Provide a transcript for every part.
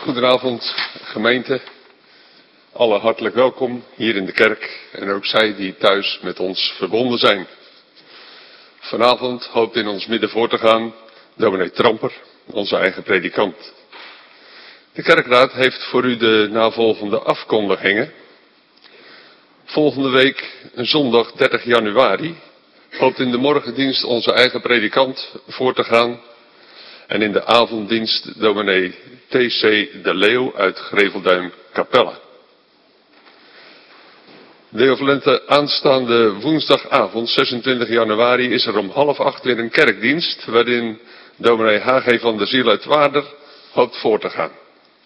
Goedenavond gemeente, alle hartelijk welkom hier in de kerk en ook zij die thuis met ons verbonden zijn. Vanavond hoopt in ons midden voor te gaan dominee Tramper, onze eigen predikant. De kerkraad heeft voor u de navolgende afkondigingen. Volgende week, zondag 30 januari, hoopt in de morgendienst onze eigen predikant voor te gaan. En in de avonddienst dominee T.C. de Leeuw uit Grevelduin Capelle. De aanstaande woensdagavond 26 januari is er om 7:30 weer een kerkdienst waarin dominee H.G. van der Ziel uit Waarder hoopt voor te gaan.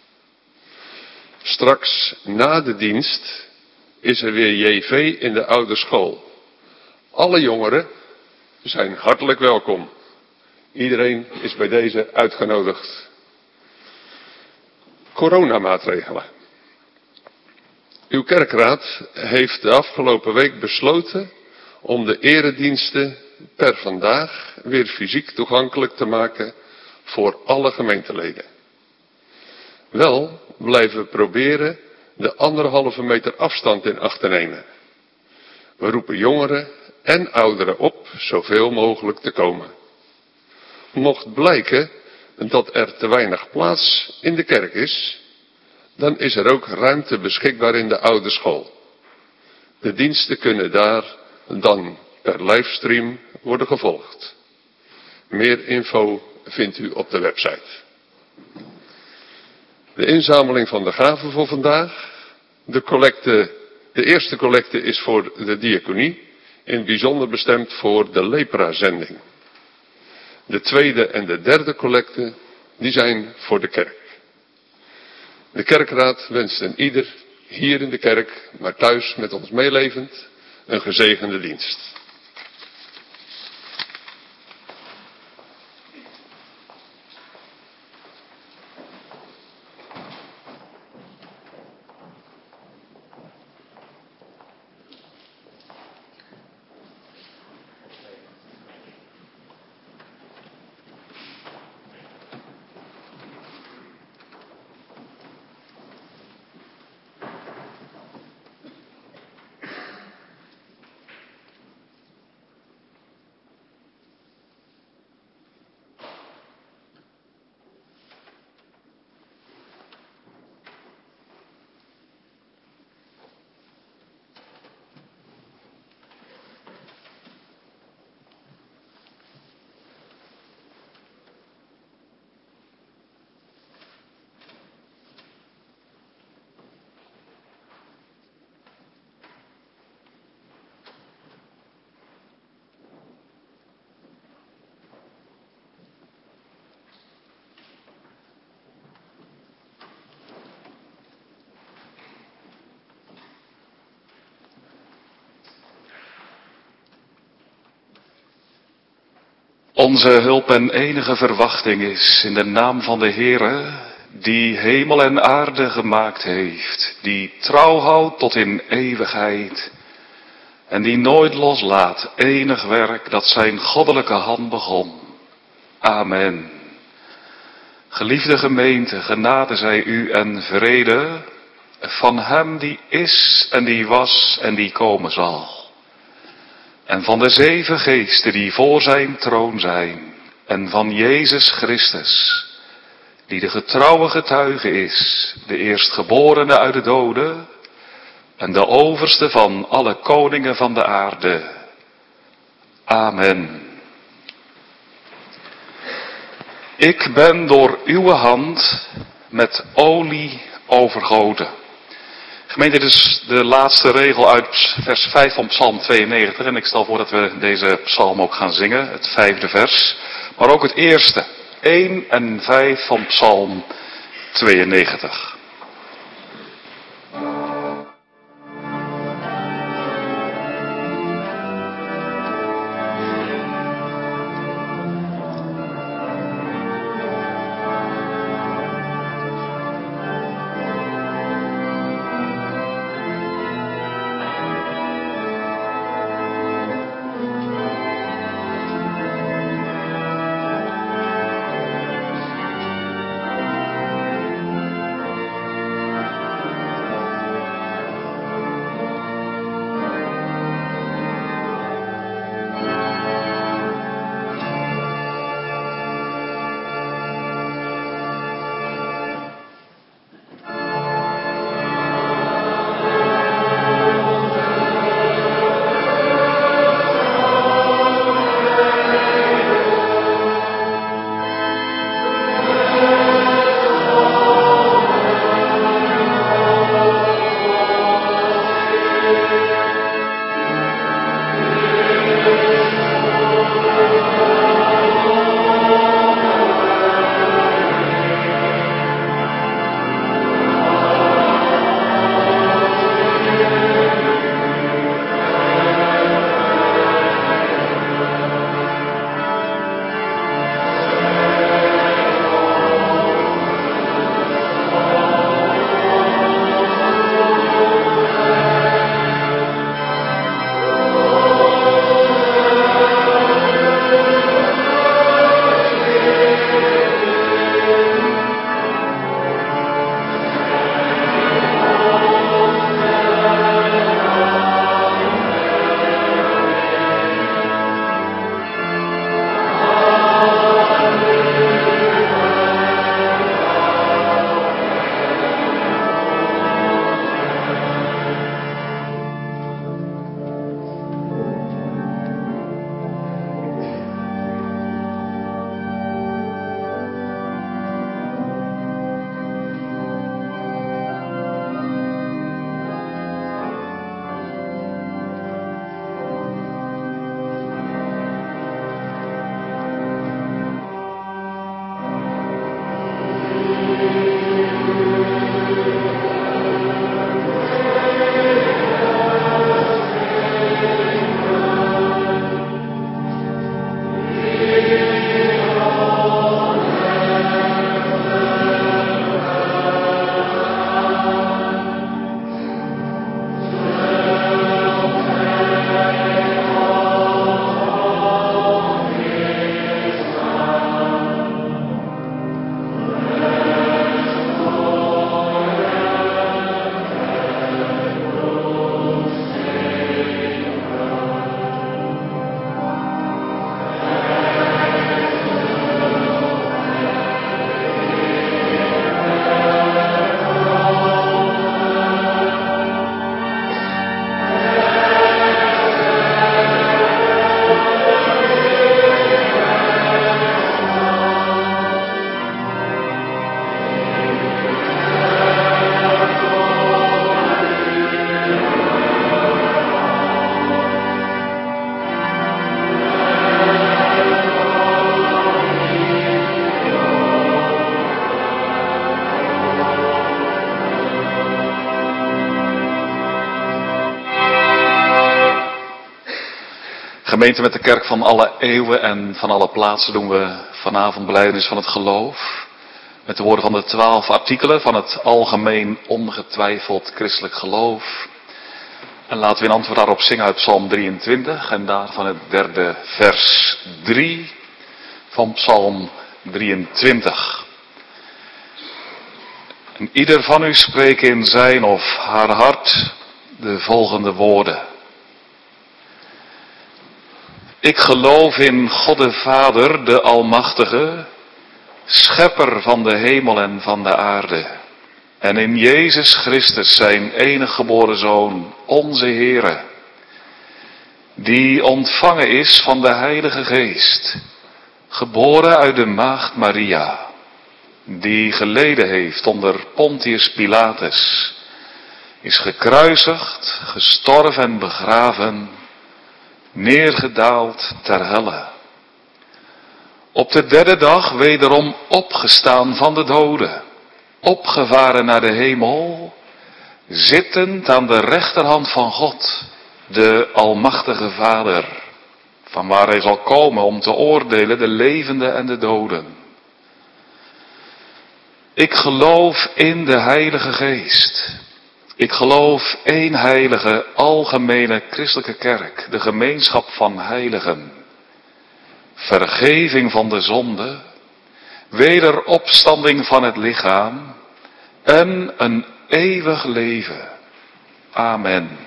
Straks na de dienst is er weer JV in de oude school. Alle jongeren zijn hartelijk welkom. Iedereen is bij deze uitgenodigd. Coronamaatregelen. Uw kerkraad heeft de afgelopen week besloten om de erediensten per vandaag weer fysiek toegankelijk te maken voor alle gemeenteleden. Wel blijven we proberen de 1,5 meter afstand in acht te nemen. We roepen jongeren en ouderen op zoveel mogelijk te komen. Mocht blijken dat er te weinig plaats in de kerk is, dan is er ook ruimte beschikbaar in de oude school. De diensten kunnen daar dan per livestream worden gevolgd. Meer info vindt u op de website. De inzameling van de gaven voor vandaag. De eerste collecte is voor de diaconie, in het bijzonder bestemd voor de lepra-zending. De tweede en de derde collecte, die zijn voor de kerk. De kerkraad wenst een ieder, hier in de kerk, maar thuis met ons meelevend, een gezegende dienst. Onze hulp en enige verwachting is in de naam van de Heere, die hemel en aarde gemaakt heeft, die trouw houdt tot in eeuwigheid en die nooit loslaat enig werk dat zijn goddelijke hand begon. Amen. Geliefde gemeente, genade zij u en vrede van hem die is en die was en die komen zal. En van de 7 geesten die voor zijn troon zijn. En van Jezus Christus, die de getrouwe getuige is, de eerstgeborene uit de doden en de overste van alle koningen van de aarde. Amen. Ik ben door uw hand met olie overgoten. Gemeente, dit is de laatste regel uit vers 5 van Psalm 92. En ik stel voor dat we deze psalm ook gaan zingen, het 5e vers. Maar ook het eerste, 1 en 5 van Psalm 92. Gemeente met de kerk van alle eeuwen en van alle plaatsen doen we vanavond belijdenis van het geloof. Met de woorden van de 12 artikelen van het algemeen ongetwijfeld christelijk geloof. En laten we in antwoord daarop zingen uit Psalm 23 en daarvan het derde vers 3 van Psalm 23. En ieder van u spreekt in zijn of haar hart de volgende woorden. Ik geloof in God de Vader, de Almachtige, schepper van de hemel en van de aarde. En in Jezus Christus, zijn enige geboren Zoon, onze Heere, die ontvangen is van de Heilige Geest, geboren uit de maagd Maria, die geleden heeft onder Pontius Pilatus, is gekruisigd, gestorven en begraven, neergedaald ter helle. Op de derde dag wederom opgestaan van de doden, opgevaren naar de hemel, zittend aan de rechterhand van God, de Almachtige Vader, van waar hij zal komen om te oordelen de levenden en de doden. Ik geloof in de Heilige Geest. Ik geloof één heilige, algemene christelijke kerk, de gemeenschap van heiligen, vergeving van de zonde, wederopstanding van het lichaam en een eeuwig leven. Amen.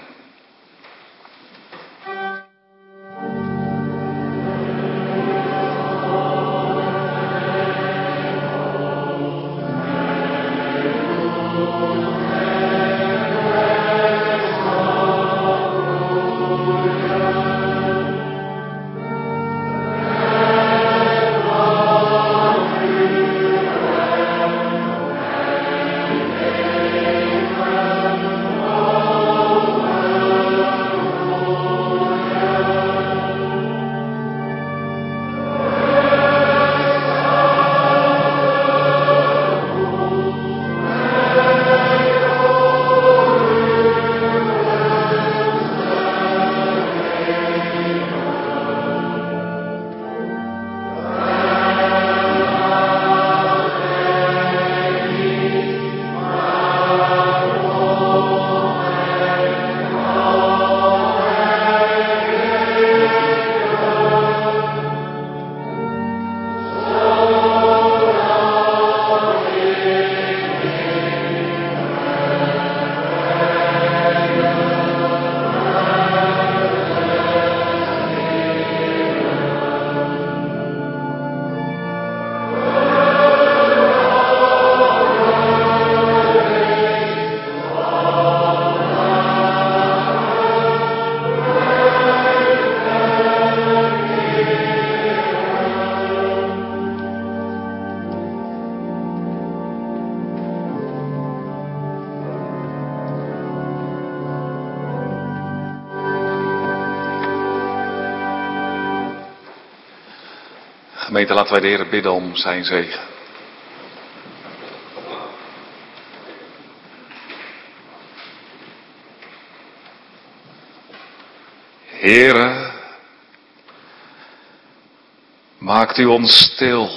Gemeente, laten wij de Heer bidden om zijn zegen. Heere, maakt u ons stil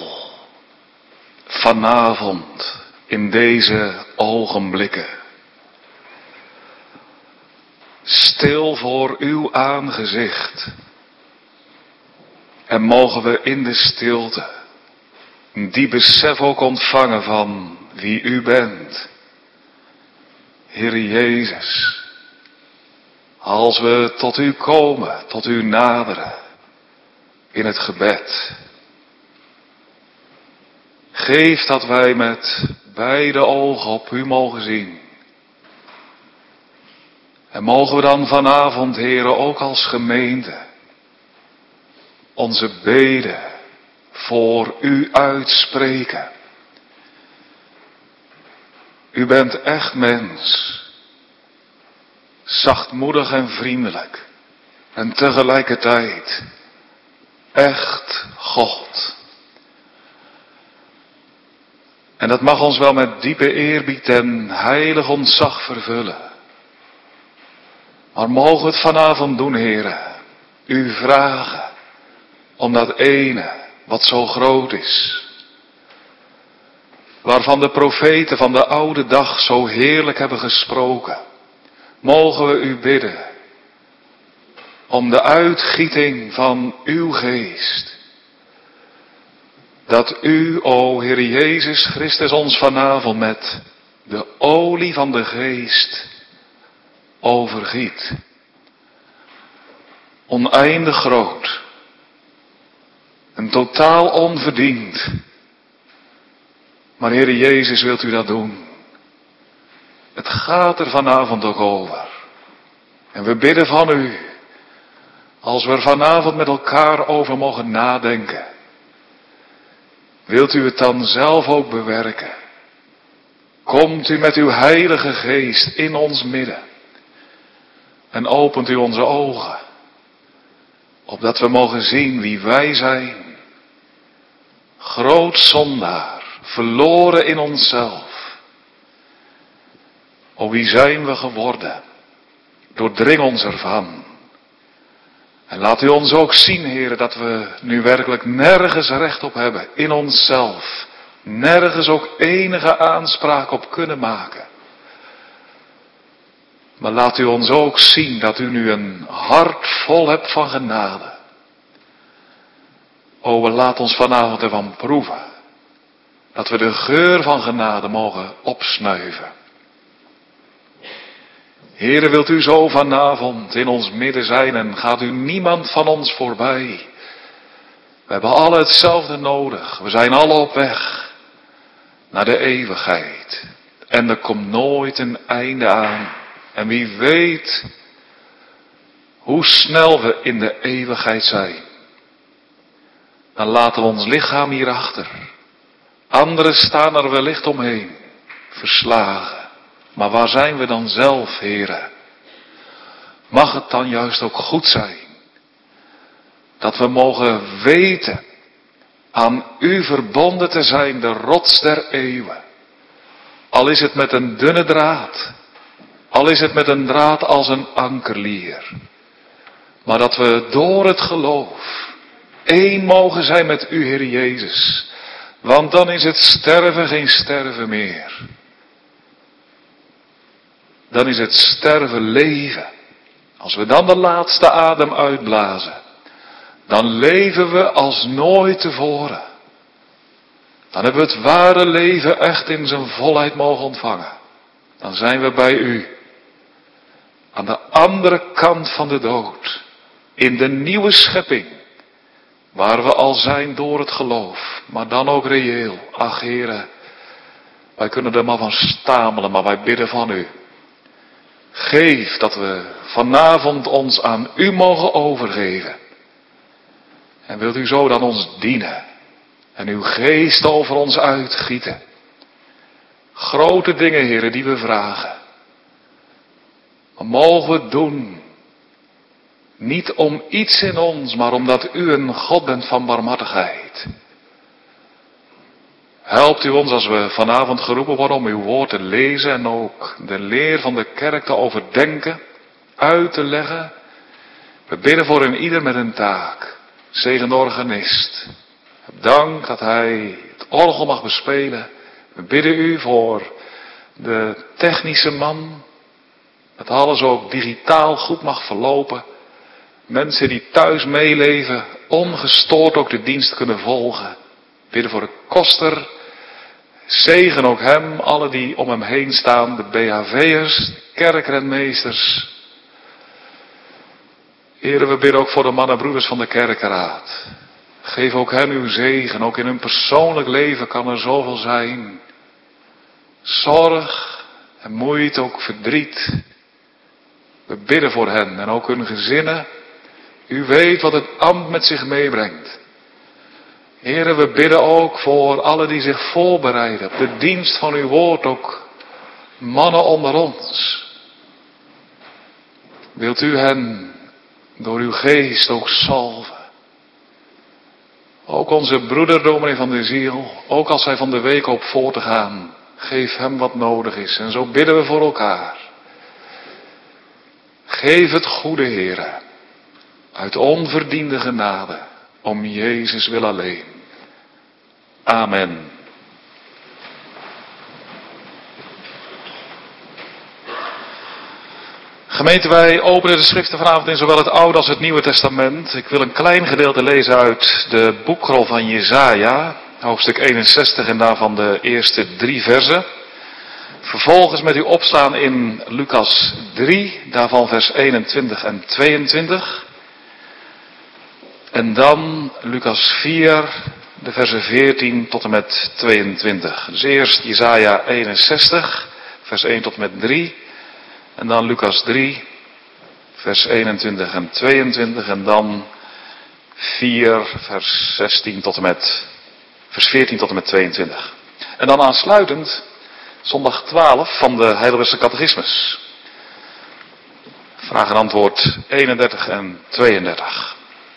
vanavond in deze ogenblikken. Stil voor uw aangezicht. En mogen we in de stilte die besef ook ontvangen van wie u bent. Heere Jezus, als we tot u komen, tot u naderen in het gebed. Geef dat wij met beide ogen op u mogen zien. En mogen we dan vanavond, Heere, ook als gemeente onze beden voor u uitspreken. U bent echt mens, zachtmoedig en vriendelijk en tegelijkertijd echt God. En dat mag ons wel met diepe eerbied en heilig ontzag vervullen. Maar mogen we het vanavond doen, Heere, u vragen om dat ene wat zo groot is. Waarvan de profeten van de oude dag zo heerlijk hebben gesproken. Mogen we u bidden om de uitgieting van uw geest. Dat u, o Heer Jezus Christus, ons vanavond met de olie van de geest overgiet. Oneindig groot. En totaal onverdiend. Maar Heer Jezus, wilt u dat doen? Het gaat er vanavond ook over. En we bidden van u, als we er vanavond met elkaar over mogen nadenken. Wilt u het dan zelf ook bewerken? Komt u met uw heilige geest in ons midden. En opent u onze ogen. Opdat we mogen zien wie wij zijn. Groot zondaar, verloren in onszelf. O, wie zijn we geworden? Doordring ons ervan. En laat u ons ook zien, Heere, dat we nu werkelijk nergens recht op hebben in onszelf. Nergens ook enige aanspraak op kunnen maken. Maar laat u ons ook zien dat u nu een hart vol hebt van genade. O, laat ons vanavond ervan proeven. Dat we de geur van genade mogen opsnuiven. Heere, wilt u zo vanavond in ons midden zijn en gaat u niemand van ons voorbij. We hebben alle hetzelfde nodig. We zijn alle op weg naar de eeuwigheid. En er komt nooit een einde aan. En wie weet hoe snel we in de eeuwigheid zijn. Dan laten we ons lichaam hierachter. Anderen staan er wellicht omheen, verslagen. Maar waar zijn we dan zelf, Heere? Mag het dan juist ook goed zijn dat we mogen weten aan u verbonden te zijn, de rots der eeuwen. Al is het met een dunne draad, al is het met een draad als een ankerlier. Maar dat we door het geloof één mogen zijn met u, Heer Jezus. Want dan is het sterven geen sterven meer. Dan is het sterven leven. Als we dan de laatste adem uitblazen, dan leven we als nooit tevoren. Dan hebben we het ware leven echt in zijn volheid mogen ontvangen. Dan zijn we bij u. Aan de andere kant van de dood. In de nieuwe schepping. Waar we al zijn door het geloof. Maar dan ook reëel. Ach, Heere, wij kunnen er maar van stamelen, maar wij bidden van u. Geef dat we vanavond ons aan u mogen overgeven. En wilt u zo dan ons dienen. En uw geest over ons uitgieten. Grote dingen, Heere, die we vragen. Maar mogen we het doen. Niet om iets in ons, maar omdat u een God bent van barmhartigheid. Helpt u ons als we vanavond geroepen worden om uw woord te lezen en ook de leer van de kerk te overdenken, uit te leggen. We bidden voor een ieder met een taak. Zegen de organist. Dank dat hij het orgel mag bespelen. We bidden u voor de technische man. Dat alles ook digitaal goed mag verlopen. Mensen die thuis meeleven, ongestoord ook de dienst kunnen volgen. Bidden voor de koster. Zegen ook hem, alle die om hem heen staan, de BHV'ers, de kerkrenmeesters. Heren, we bidden ook voor de mannen en broeders van de kerkenraad. Geef ook hen uw zegen, ook in hun persoonlijk leven kan er zoveel zijn. Zorg en moeite, ook verdriet. We bidden voor hen en ook hun gezinnen. U weet wat het ambt met zich meebrengt. Heren, we bidden ook voor allen die zich voorbereiden op de dienst van uw woord, ook mannen onder ons. Wilt u hen door uw geest ook salven. Ook onze broeder dominee van de ziel, ook als hij van de week op voor te gaan, geef hem wat nodig is. En zo bidden we voor elkaar. Geef het goede, Heere. uit onverdiende genade, om Jezus wil alleen. Amen. Gemeente, wij openen de schriften vanavond in zowel het Oude als het Nieuwe Testament. Ik wil een klein gedeelte lezen uit de boekrol van Jesaja, hoofdstuk 61 en daarvan de eerste 3 versen. Vervolgens met u opslaan in Lucas 3, daarvan vers 21 en 22. En dan Lucas 4, de versen 14 tot en met 22. Dus eerst Jesaja 61, vers 1 tot en met 3. En dan Lucas 3, vers 21 en 22. En dan 4, vers 16 tot en met, vers 14 tot en met 22. En dan aansluitend zondag 12 van de Heidelbergse Catechismus. Vraag en antwoord 31 en 32.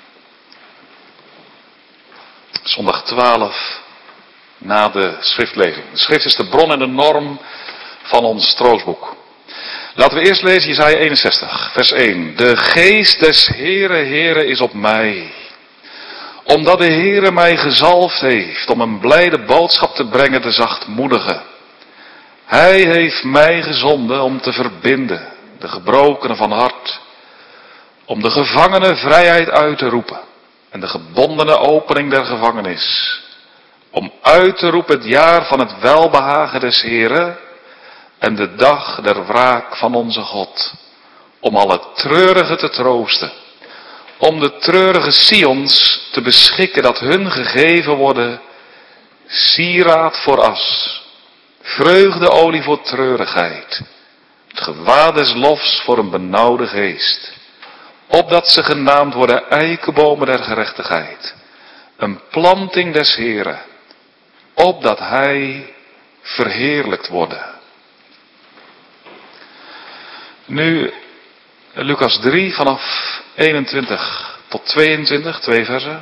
Zondag 12 na de schriftlezing. De schrift is de bron en de norm van ons troostboek. Laten we eerst lezen Jesaja 61, vers 1. De geest des Heere is op mij, omdat de Heere mij gezalfd heeft om een blijde boodschap te brengen de zachtmoedigen. Hij heeft mij gezonden om te verbinden de gebrokenen van hart, om de gevangenen vrijheid uit te roepen en de gebondenen opening der gevangenis, om uit te roepen het jaar van het welbehagen des Heeren en de dag der wraak van onze God, om alle treurigen te troosten, om de treurige Sions te beschikken dat hun gegeven worden sieraad voor as, vreugdeolie voor treurigheid, het gewaad des lofs voor een benauwde geest, opdat ze genaamd worden eikenbomen der gerechtigheid, een planting des Heeren, opdat hij verheerlijkt worden. Nu Lucas 3 vanaf 21 tot 22, 2 versen.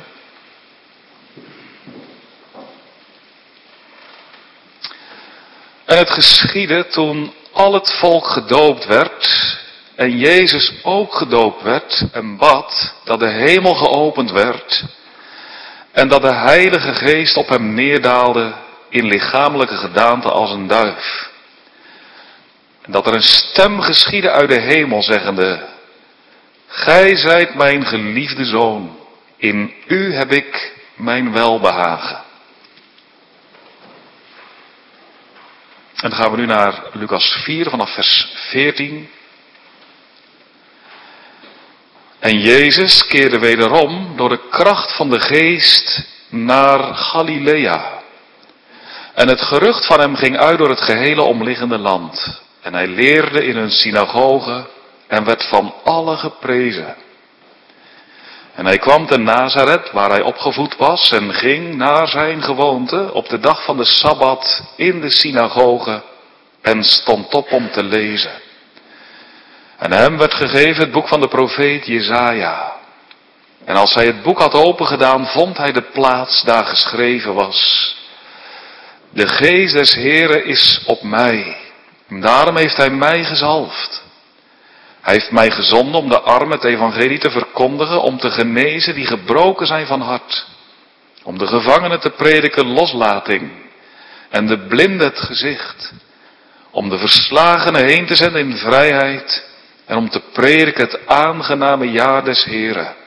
En het geschiedde toen al het volk gedoopt werd en Jezus ook gedoopt werd en bad dat de hemel geopend werd en dat de Heilige Geest op hem neerdaalde in lichamelijke gedaante als een duif. En dat er een stem geschiedde uit de hemel zeggende: Gij zijt mijn geliefde zoon, in u heb ik mijn welbehagen. En dan gaan we nu naar Lucas 4 vanaf vers 14. En Jezus keerde wederom door de kracht van de Geest naar Galilea. En het gerucht van hem ging uit door het gehele omliggende land. En hij leerde in hun synagoge en werd van allen geprezen. En hij kwam te Nazareth, waar hij opgevoed was, en ging naar zijn gewoonte op de dag van de Sabbat in de synagoge en stond op om te lezen. En hem werd gegeven het boek van de profeet Jesaja. En als hij het boek had opengedaan, vond hij de plaats daar geschreven was: De geest des Heeren is op mij, en daarom heeft hij mij gezalfd. Hij heeft mij gezonden om de armen het evangelie te verkondigen, om te genezen die gebroken zijn van hart, om de gevangenen te prediken loslating en de blinden het gezicht, om de verslagenen heen te zenden in vrijheid en om te prediken het aangename jaar des Heren.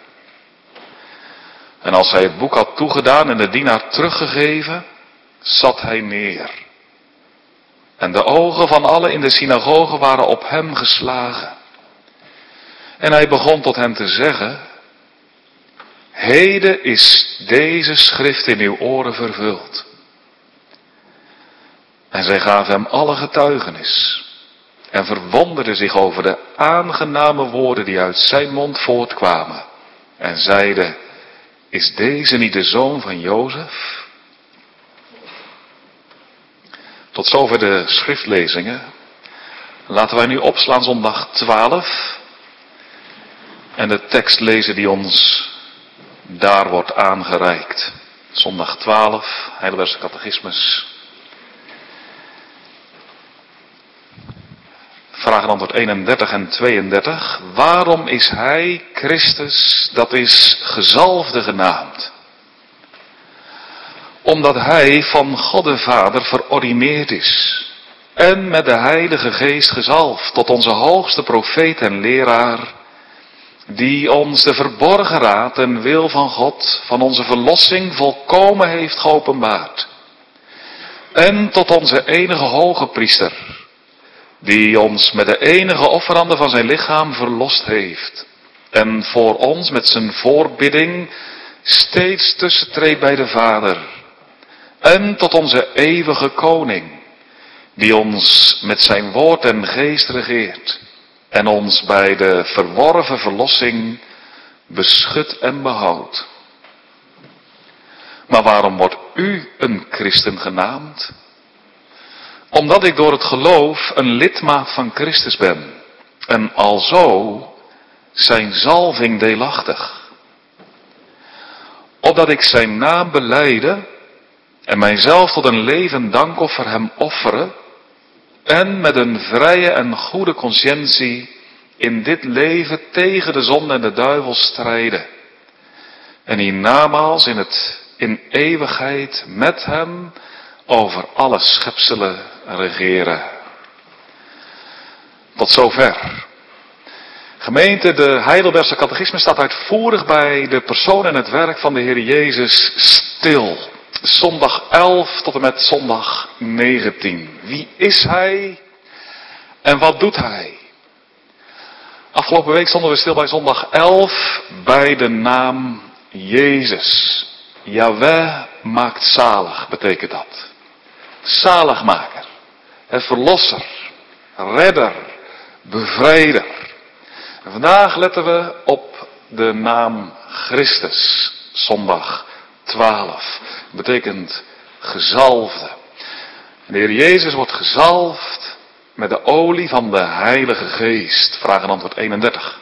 En als hij het boek had toegedaan en de dienaar teruggegeven, zat hij neer. En de ogen van allen in de synagoge waren op hem geslagen. En hij begon tot hen te zeggen: Heden is deze schrift in uw oren vervuld. En zij gaven hem alle getuigenis en verwonderden zich over de aangename woorden die uit zijn mond voortkwamen. En zeiden: Is deze niet de zoon van Jozef? Tot zover de schriftlezingen. Laten wij nu opslaan zondag 12 en de tekst lezen die ons daar wordt aangereikt. Zondag 12, Heidelbergse Catechismus. Vraag en antwoord 31 en 32. Waarom is hij, Christus, dat is gezalfde genaamd? Omdat hij van God de Vader verordineerd is en met de Heilige Geest gezalfd tot onze hoogste profeet en leraar, die ons de verborgen raad en wil van God, van onze verlossing volkomen heeft geopenbaard. En tot onze enige hoge priester, die ons met de enige offerande van zijn lichaam verlost heeft. En voor ons met zijn voorbidding steeds tussentreedt bij de Vader. En tot onze eeuwige koning, die ons met zijn woord en geest regeert. En ons bij de verworven verlossing beschut en behoudt. Maar waarom wordt u een christen genaamd? Omdat ik door het geloof een lidmaat van Christus ben. En alzo zijn zalving deelachtig. Opdat ik zijn naam belijde en mijzelf tot een levend dankoffer hem offeren. En met een vrije en goede conscientie in dit leven tegen de zonde en de duivel strijden. En hiernamaals in eeuwigheid met hem over alle schepselen regeren. Tot zover. Gemeente, de Heidelbergse catechisme staat uitvoerig bij de persoon en het werk van de Heer Jezus stil. Zondag 11 tot en met zondag 19. Wie is hij en wat doet hij? Afgelopen week stonden we stil bij zondag 11 bij de naam Jezus. Yahweh maakt zalig, betekent dat. Zaligmaker, het verlosser, redder, bevrijder. En vandaag letten we op de naam Christus, zondag 12. Dat betekent gezalfde. En de Heer Jezus wordt gezalfd met de olie van de Heilige Geest. Vraag en antwoord 31.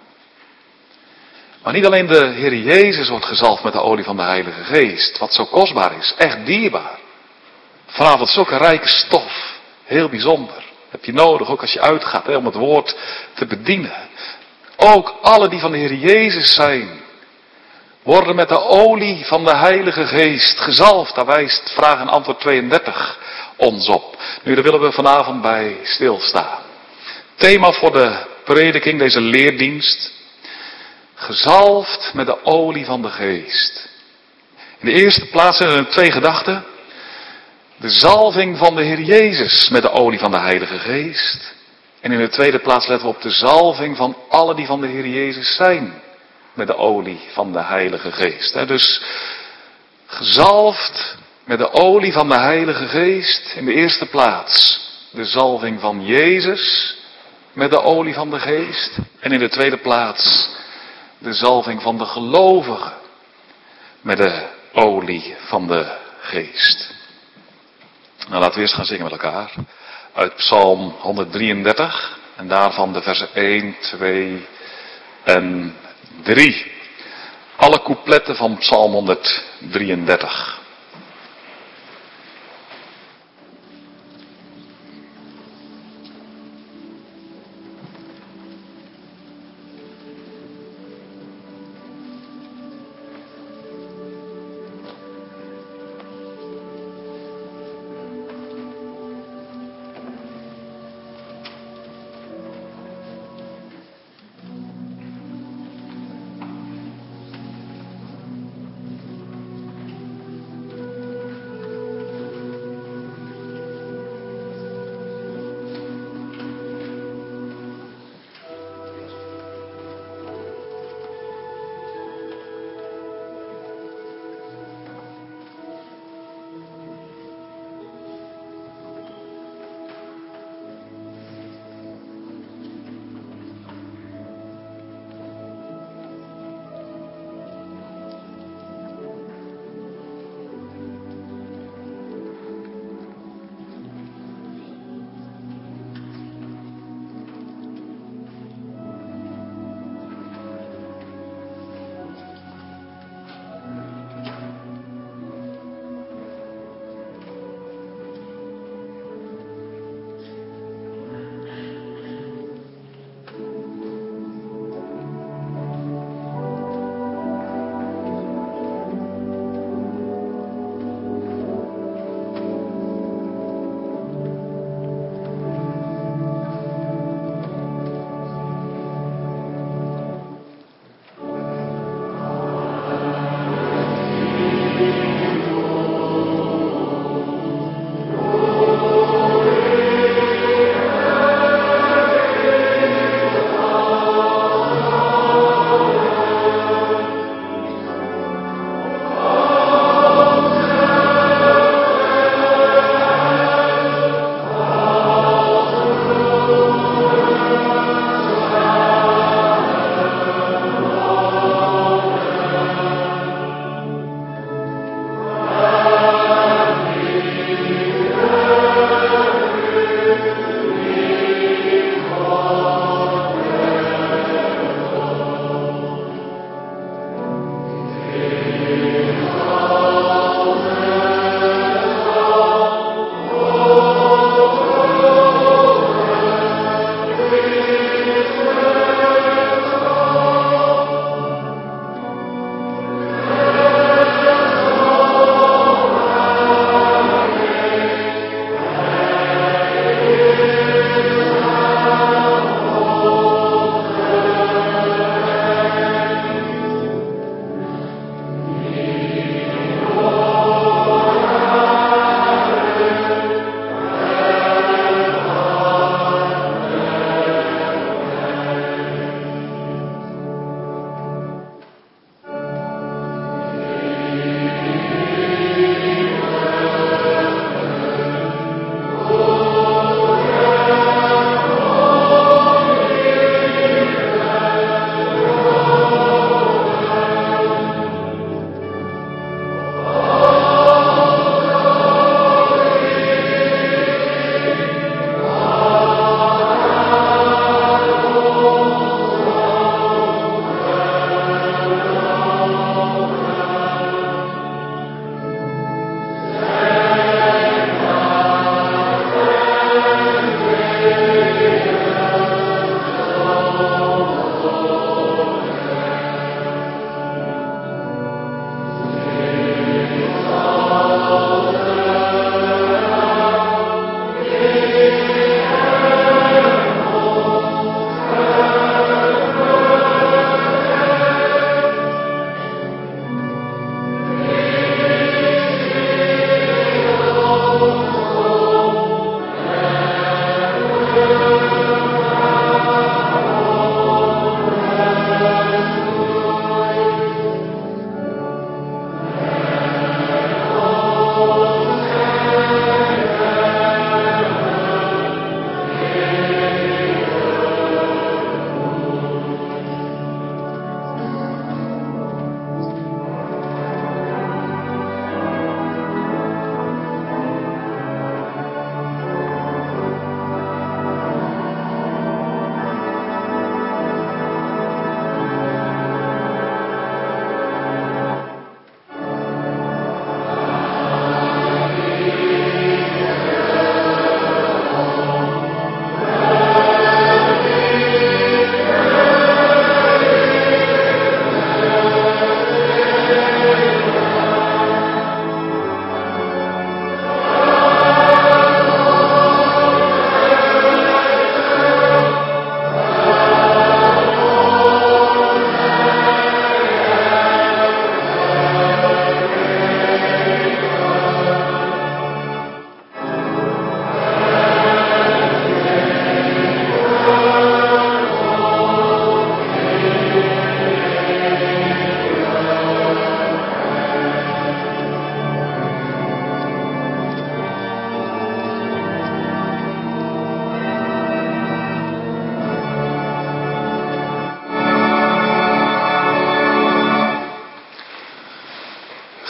Maar niet alleen de Heer Jezus wordt gezalfd met de olie van de Heilige Geest. Wat zo kostbaar is, echt dierbaar. Vanavond zulke rijke stof. Heel bijzonder. Heb je nodig, ook als je uitgaat, om het woord te bedienen. Ook alle die van de Heer Jezus zijn, worden met de olie van de Heilige Geest gezalfd. Daar wijst vraag en antwoord 32 ons op. Nu, daar willen we vanavond bij stilstaan. Thema voor de prediking, deze leerdienst. Gezalfd met de olie van de Geest. In de eerste plaats zijn er 2 gedachten. De zalving van de Heer Jezus met de olie van de Heilige Geest. En in de tweede plaats letten we op de zalving van alle die van de Heer Jezus zijn. Met de olie van de Heilige Geest. Dus gezalfd met de olie van de Heilige Geest. In de eerste plaats de zalving van Jezus met de olie van de Geest. En in de tweede plaats de zalving van de gelovigen met de olie van de Geest. Nou, laten we eerst gaan zingen met elkaar. Uit Psalm 133 en daarvan de versen 1, 2 en 3. Alle coupletten van Psalm 133.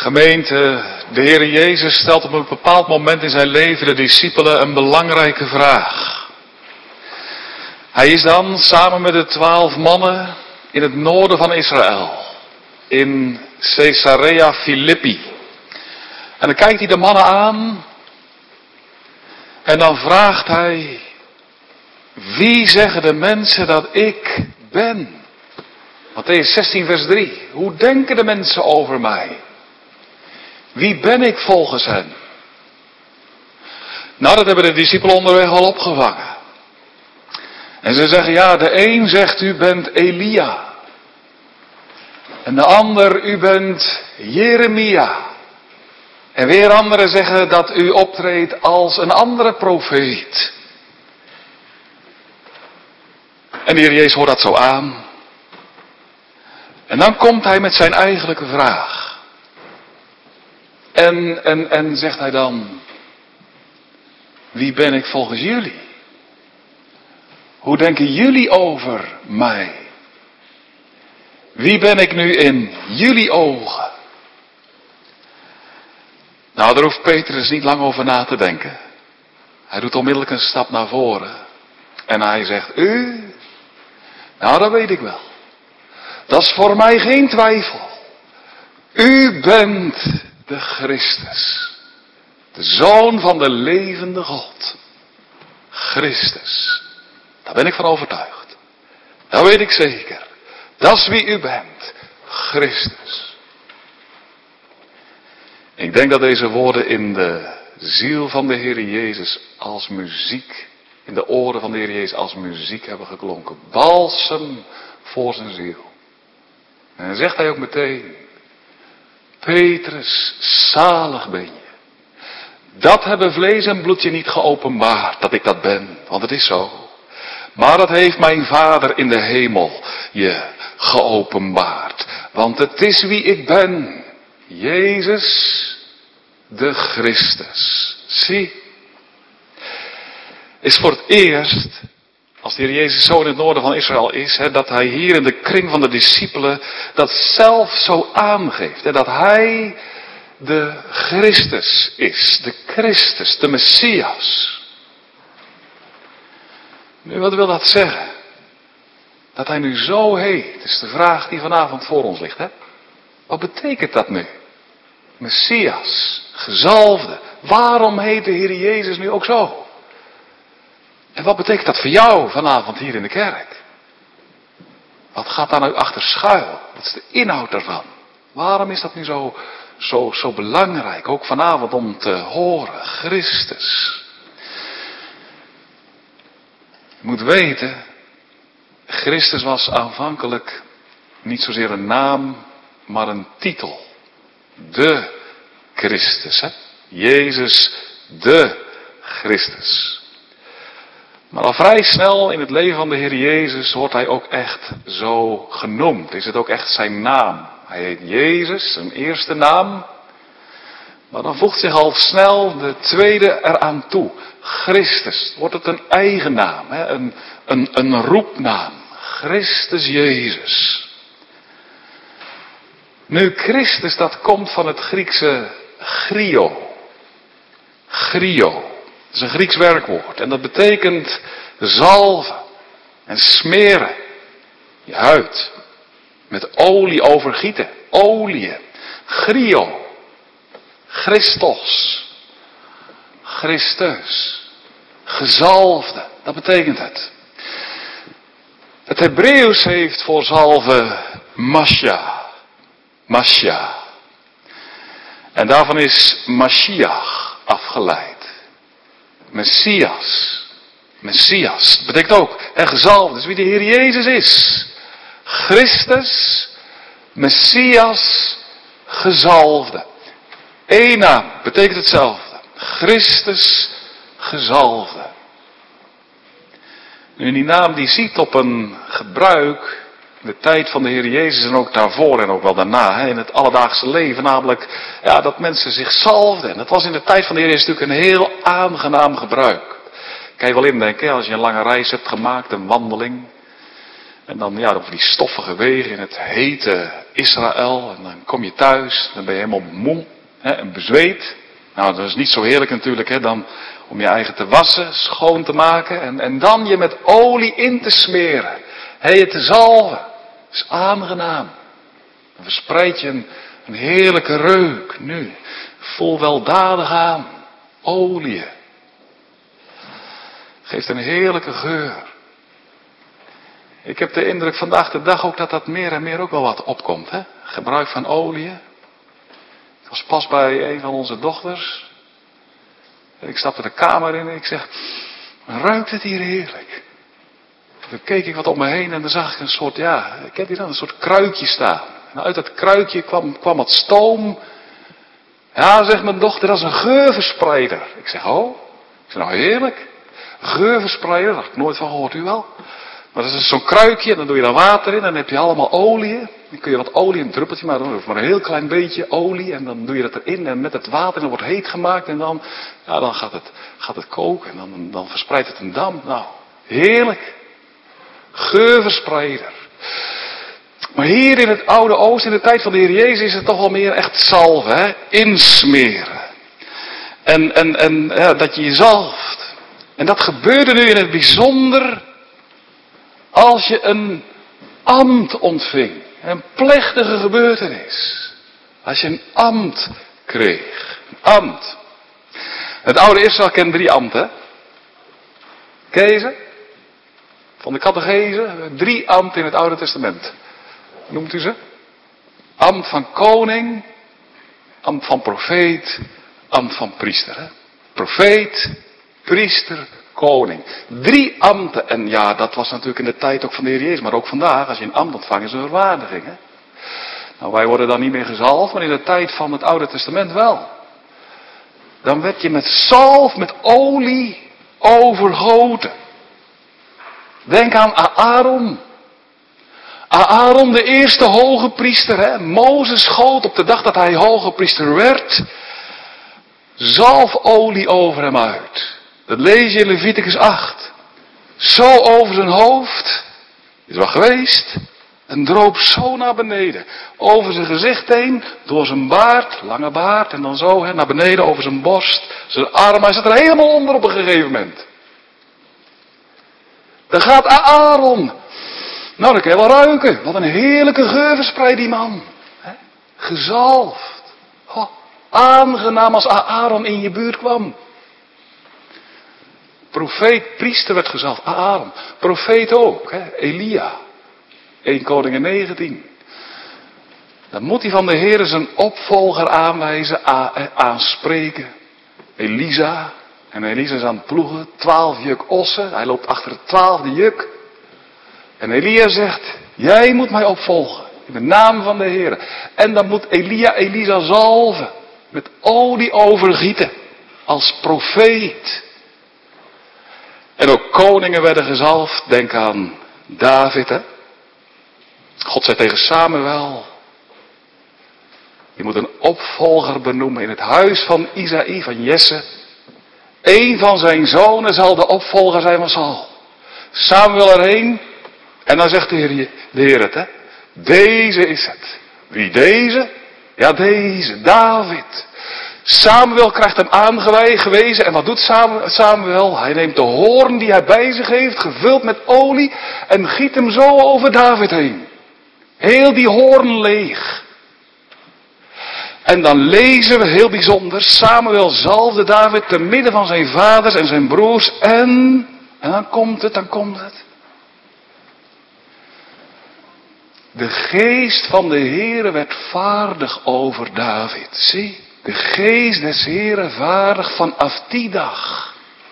Gemeente, de Heer Jezus stelt op een bepaald moment in zijn leven de discipelen een belangrijke vraag. Hij is dan samen met de 12 mannen in het noorden van Israël, in Caesarea Philippi. En dan kijkt hij de mannen aan en dan vraagt hij: wie zeggen de mensen dat ik ben? Mattheüs 16 vers 3. Hoe denken de mensen over mij? Wie ben ik volgens hen? Nou, dat hebben de discipelen onderweg al opgevangen. En ze zeggen, ja, de een zegt u bent Elia. En de ander, u bent Jeremia. En weer anderen zeggen dat u optreedt als een andere profeet. En de Heer Jezus hoort dat zo aan. En dan komt hij met zijn eigenlijke vraag. En zegt hij dan: wie ben ik volgens jullie? Hoe denken jullie over mij? Wie ben ik nu in jullie ogen? Nou, daar hoeft Petrus niet lang over na te denken. Hij doet onmiddellijk een stap naar voren. En hij zegt: u? Nou, dat weet ik wel. Dat is voor mij geen twijfel. U bent de Christus. De Zoon van de levende God. Christus. Daar ben ik van overtuigd. Dat weet ik zeker. Dat is wie u bent. Christus. Ik denk dat deze woorden in de ziel van de Heer Jezus als muziek, in de oren van de Heer Jezus als muziek hebben geklonken. Balsem voor zijn ziel. En dan zegt hij ook meteen: Petrus, zalig ben je. Dat hebben vlees en bloed je niet geopenbaard, dat ik dat ben, want het is zo. Maar dat heeft mijn Vader in de hemel je geopenbaard. Want het is wie ik ben. Jezus, de Christus. Zie. Is voor het eerst, als de Heer Jezus zo in het noorden van Israël is, dat hij hier in de kring van de discipelen dat zelf zo aangeeft. Dat hij de Christus is. De Christus, de Messias. Nu, wat wil dat zeggen? Dat hij nu zo heet, is de vraag die vanavond voor ons ligt. Hè? Wat betekent dat nu? Messias, gezalfde. Waarom heet de Heer Jezus nu ook zo? En wat betekent dat voor jou vanavond hier in de kerk? Wat gaat daar nou achter schuil? Wat is de inhoud daarvan? Waarom is dat nu zo belangrijk, ook vanavond om te horen? Christus. Je moet weten, Christus was aanvankelijk niet zozeer een naam, maar een titel. De Christus. Hè? Jezus, de Christus. Maar al vrij snel in het leven van de Heer Jezus wordt hij ook echt zo genoemd. Is het ook echt zijn naam. Hij heet Jezus, zijn eerste naam. Maar dan voegt zich al snel de tweede eraan toe. Christus. Wordt het een eigen naam. Hè? Een roepnaam. Christus Jezus. Nu, Christus, dat komt van het Griekse chrio. Chrio. Dat is een Grieks werkwoord. En dat betekent zalven en smeren. Je huid. Met olie overgieten. Olie. Chrio. Christos. Christus. Gezalfde. Dat betekent het. Het Hebreeuws heeft voor zalven Masja. Masja. En daarvan is Mashiach afgeleid. Messias. Messias. Dat betekent ook, gezalfd. Dat is wie de Heer Jezus is. Christus. Messias. Gezalfde. Eén naam. Betekent hetzelfde. Christus. Gezalfde. Nu, die naam die ziet op een gebruik in de tijd van de Heer Jezus en ook daarvoor en ook wel daarna, in het alledaagse leven, namelijk dat mensen zich zalfden. En dat was in de tijd van de Heer Jezus natuurlijk een heel aangenaam gebruik. Kan je wel indenken, als je een lange reis hebt gemaakt, een wandeling, En dan ja, over die stoffige wegen in het hete Israël. En dan kom je thuis, dan ben je helemaal moe en bezweet. Nou, dat is niet zo heerlijk natuurlijk, hè, dan om je eigen te wassen, schoon te maken. En dan je met olie in te smeren. Je te zalven. Dat is aangenaam. Dan verspreid je een heerlijke reuk nu. Vol weldadig aan. Olie. Geeft een heerlijke geur. Ik heb de indruk vandaag de dag ook dat meer en meer ook wel wat opkomt. Hè? Gebruik van olie. Ik was pas bij een van onze dochters. En ik stapte de kamer in en ik zeg, ruikt het hier heerlijk? Toen keek ik wat om me heen en dan zag ik een soort, ik heb hier dan een soort kruikje staan. En uit dat kruikje kwam wat stoom. Ja, zegt mijn dochter, dat is een geurverspreider. Ik zeg, oh, ik zeg, nou heerlijk. Geurverspreider, daar heb ik nooit van gehoord, u wel? Maar dat is zo'n kruikje en dan doe je daar water in en dan heb je allemaal olie. Dan kun je wat olie, een druppeltje, maar een heel klein beetje olie. En dan doe je dat erin en met het water en dat wordt heet gemaakt. En dan gaat het koken en dan verspreidt het een damp. Nou, heerlijk. Geurverspreider. Maar hier in het Oude Oosten, in de tijd van de Heer Jezus, is het toch wel meer echt zalven, hè? Insmeren. En dat je je zalft. En dat gebeurde nu in het bijzonder als je een ambt ontving. Een plechtige gebeurtenis. Als je een ambt kreeg. Een ambt. Het oude Israël kent 3 ambten. Ken je ze? Van de catechese. 3 ambten in het Oude Testament. Noemt u ze? Ambt van koning. Ambt van profeet. Ambt van priester. Hè? Profeet. Priester. Koning. 3 ambten. En ja, dat was natuurlijk in de tijd ook van de Heer Jezus. Maar ook vandaag, als je een ambt ontvangt, is een verwaardiging. Hè? Nou, wij worden dan niet meer gezalfd, maar in de tijd van het Oude Testament wel. Dan werd je met zalf, met olie overgoten. Denk aan Aaron. Aaron, de eerste hoge priester. Hè? Mozes goot op de dag dat hij hoge priester werd zalfolie over hem uit. Dat lees je in Leviticus 8. Zo over zijn hoofd. Is wel geweest. En droop zo naar beneden. Over zijn gezicht heen. Door zijn baard. Lange baard. En dan zo naar beneden over zijn borst. Zijn arm. Hij zat er helemaal onder op een gegeven moment. Dan gaat Aaron. Nou, dat kan je wel ruiken. Wat een heerlijke geur verspreidt die man. Gezalfd. Aangenaam als Aaron in je buurt kwam. Profeet, priester werd gezalfd. Aaron. Profeet ook. Elia. 1 Koningen 19. Dan moet hij van de Heere zijn opvolger aanwijzen, aanspreken. Elisa. En Elisa is aan het ploegen. 12 juk ossen. Hij loopt achter het 12e juk. En Elia zegt, jij moet mij opvolgen. In de naam van de Heere. En dan moet Elisa zalven. Met olie overgieten. Als profeet. En ook koningen werden gezalfd. Denk aan David, hè. God zei tegen Samuel. Je moet een opvolger benoemen in het huis van Isaïe, van Jesse. Eén van zijn zonen zal de opvolger zijn van Saul. Samuel erheen. En dan zegt de Heer het, hè. Deze is het. Wie deze? Ja, deze. David. Samuel krijgt hem aangewezen. En wat doet Samuel? Hij neemt de hoorn die hij bij zich heeft, gevuld met olie. En giet hem zo over David heen. Heel die hoorn leeg. En dan lezen we heel bijzonder. Samuel zalfde David te midden van zijn vaders en zijn broers. En dan komt het. De geest van de Heere werd vaardig over David. Zie, de geest des Heere vaardig vanaf die dag.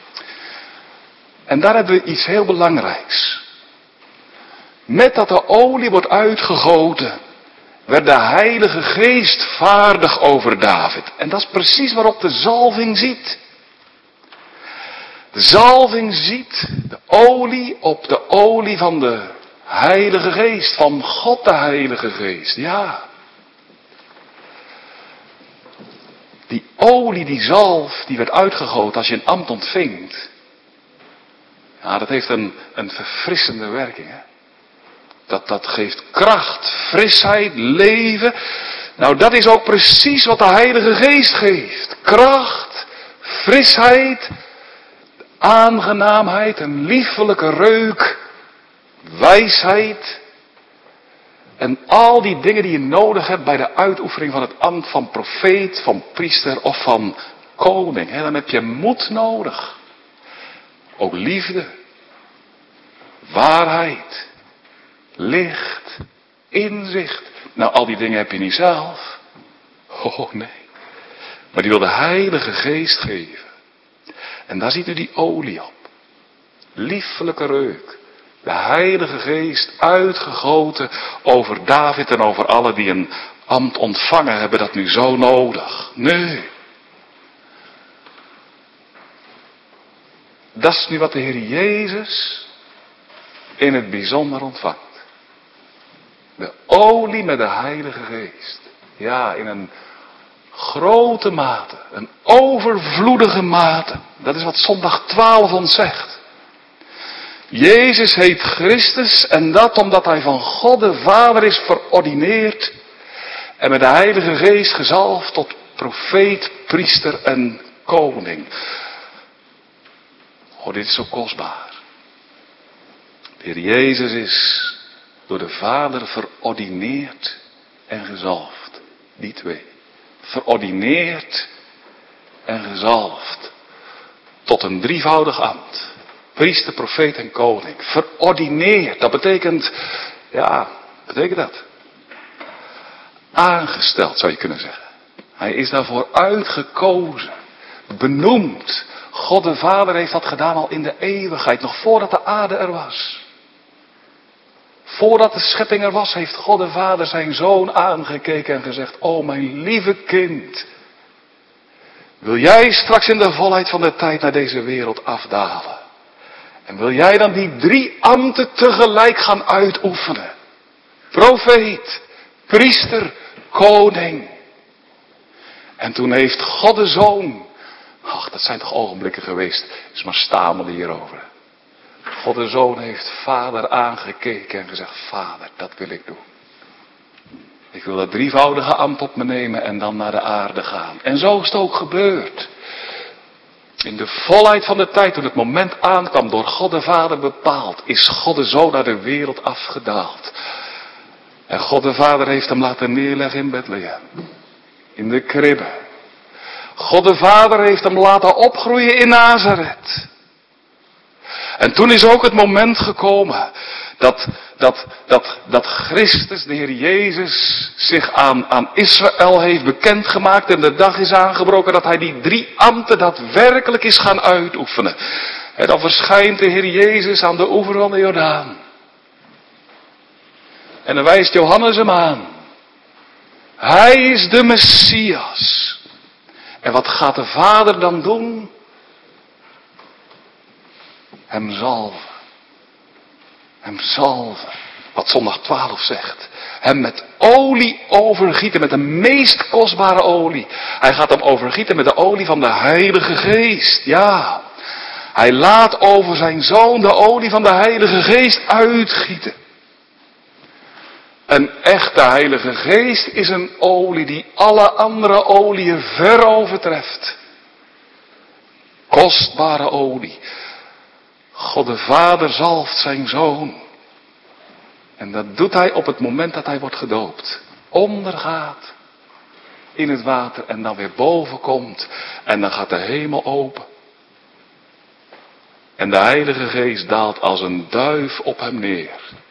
En daar hebben we iets heel belangrijks. Met dat de olie wordt uitgegoten, werd de Heilige Geest vaardig over David. En dat is precies waarop de zalving ziet. De zalving ziet de olie op de olie van de Heilige Geest, van God de Heilige Geest, ja. Die olie, die zalf, die werd uitgegoten als je een ambt ontvingt. Ja, dat heeft een verfrissende werking, hè. Dat geeft kracht, frisheid, leven. Nou, dat is ook precies wat de Heilige Geest geeft. Kracht, frisheid, aangenaamheid, een liefelijke reuk, wijsheid. En al die dingen die je nodig hebt bij de uitoefening van het ambt van profeet, van priester of van koning. Dan heb je moed nodig. Ook liefde, waarheid, licht, inzicht. Nou, al die dingen heb je niet zelf. Oh nee. Maar die wil de Heilige Geest geven. En daar ziet u die olie op. Liefelijke reuk. De Heilige Geest uitgegoten over David en over alle die een ambt ontvangen hebben dat nu zo nodig. Nee. Dat is nu wat de Heer Jezus in het bijzonder ontvangt. De olie met de Heilige Geest. Ja, in een grote mate. Een overvloedige mate. Dat is wat zondag 12 ons zegt. Jezus heet Christus en dat omdat hij van God de Vader is verordineerd. En met de Heilige Geest gezalfd tot profeet, priester en koning. Oh, dit is zo kostbaar. De Heer Jezus is door de Vader verordineerd en gezalfd. Die twee. Verordineerd en gezalfd. Tot een drievoudig ambt. Priester, profeet en koning. Verordineerd. Dat betekent, ja, betekent dat? Aangesteld zou je kunnen zeggen. Hij is daarvoor uitgekozen. Benoemd. God de Vader heeft dat gedaan al in de eeuwigheid. Nog voordat de aarde er was. Voordat de schepping er was, heeft God de Vader zijn Zoon aangekeken en gezegd: O mijn lieve kind, wil jij straks in de volheid van de tijd naar deze wereld afdalen? En wil jij dan die 3 ambten tegelijk gaan uitoefenen? Profeet, priester, koning. En toen heeft God de Zoon, ach, dat zijn toch ogenblikken geweest, is maar stamelen hierover. God de Zoon heeft Vader aangekeken en gezegd: Vader, dat wil ik doen. Ik wil dat drievoudige ambt op me nemen en dan naar de aarde gaan. En zo is het ook gebeurd. In de volheid van de tijd, toen het moment aankwam, door God de Vader bepaald, is God de Zoon naar de wereld afgedaald. En God de Vader heeft hem laten neerleggen in Bethlehem. In de kribbe. God de Vader heeft hem laten opgroeien in Nazareth. En toen is ook het moment gekomen dat Christus, de Heer Jezus, zich aan Israël heeft bekendgemaakt. En de dag is aangebroken dat hij die 3 ambten daadwerkelijk is gaan uitoefenen. En dan verschijnt de Heer Jezus aan de oever van de Jordaan. En dan wijst Johannes hem aan. Hij is de Messias. En wat gaat de Vader dan doen? Hem zalven. Hem zalven. Wat zondag 12 zegt. Hem met olie overgieten. Met de meest kostbare olie. Hij gaat hem overgieten met de olie van de Heilige Geest. Ja. Hij laat over zijn Zoon de olie van de Heilige Geest uitgieten. Een echte Heilige Geest is een olie die alle andere oliën ver overtreft. Kostbare olie. God de Vader zalft zijn Zoon. En dat doet hij op het moment dat hij wordt gedoopt. Ondergaat in het water en dan weer boven komt. En dan gaat de hemel open. En de Heilige Geest daalt als een duif op hem neer.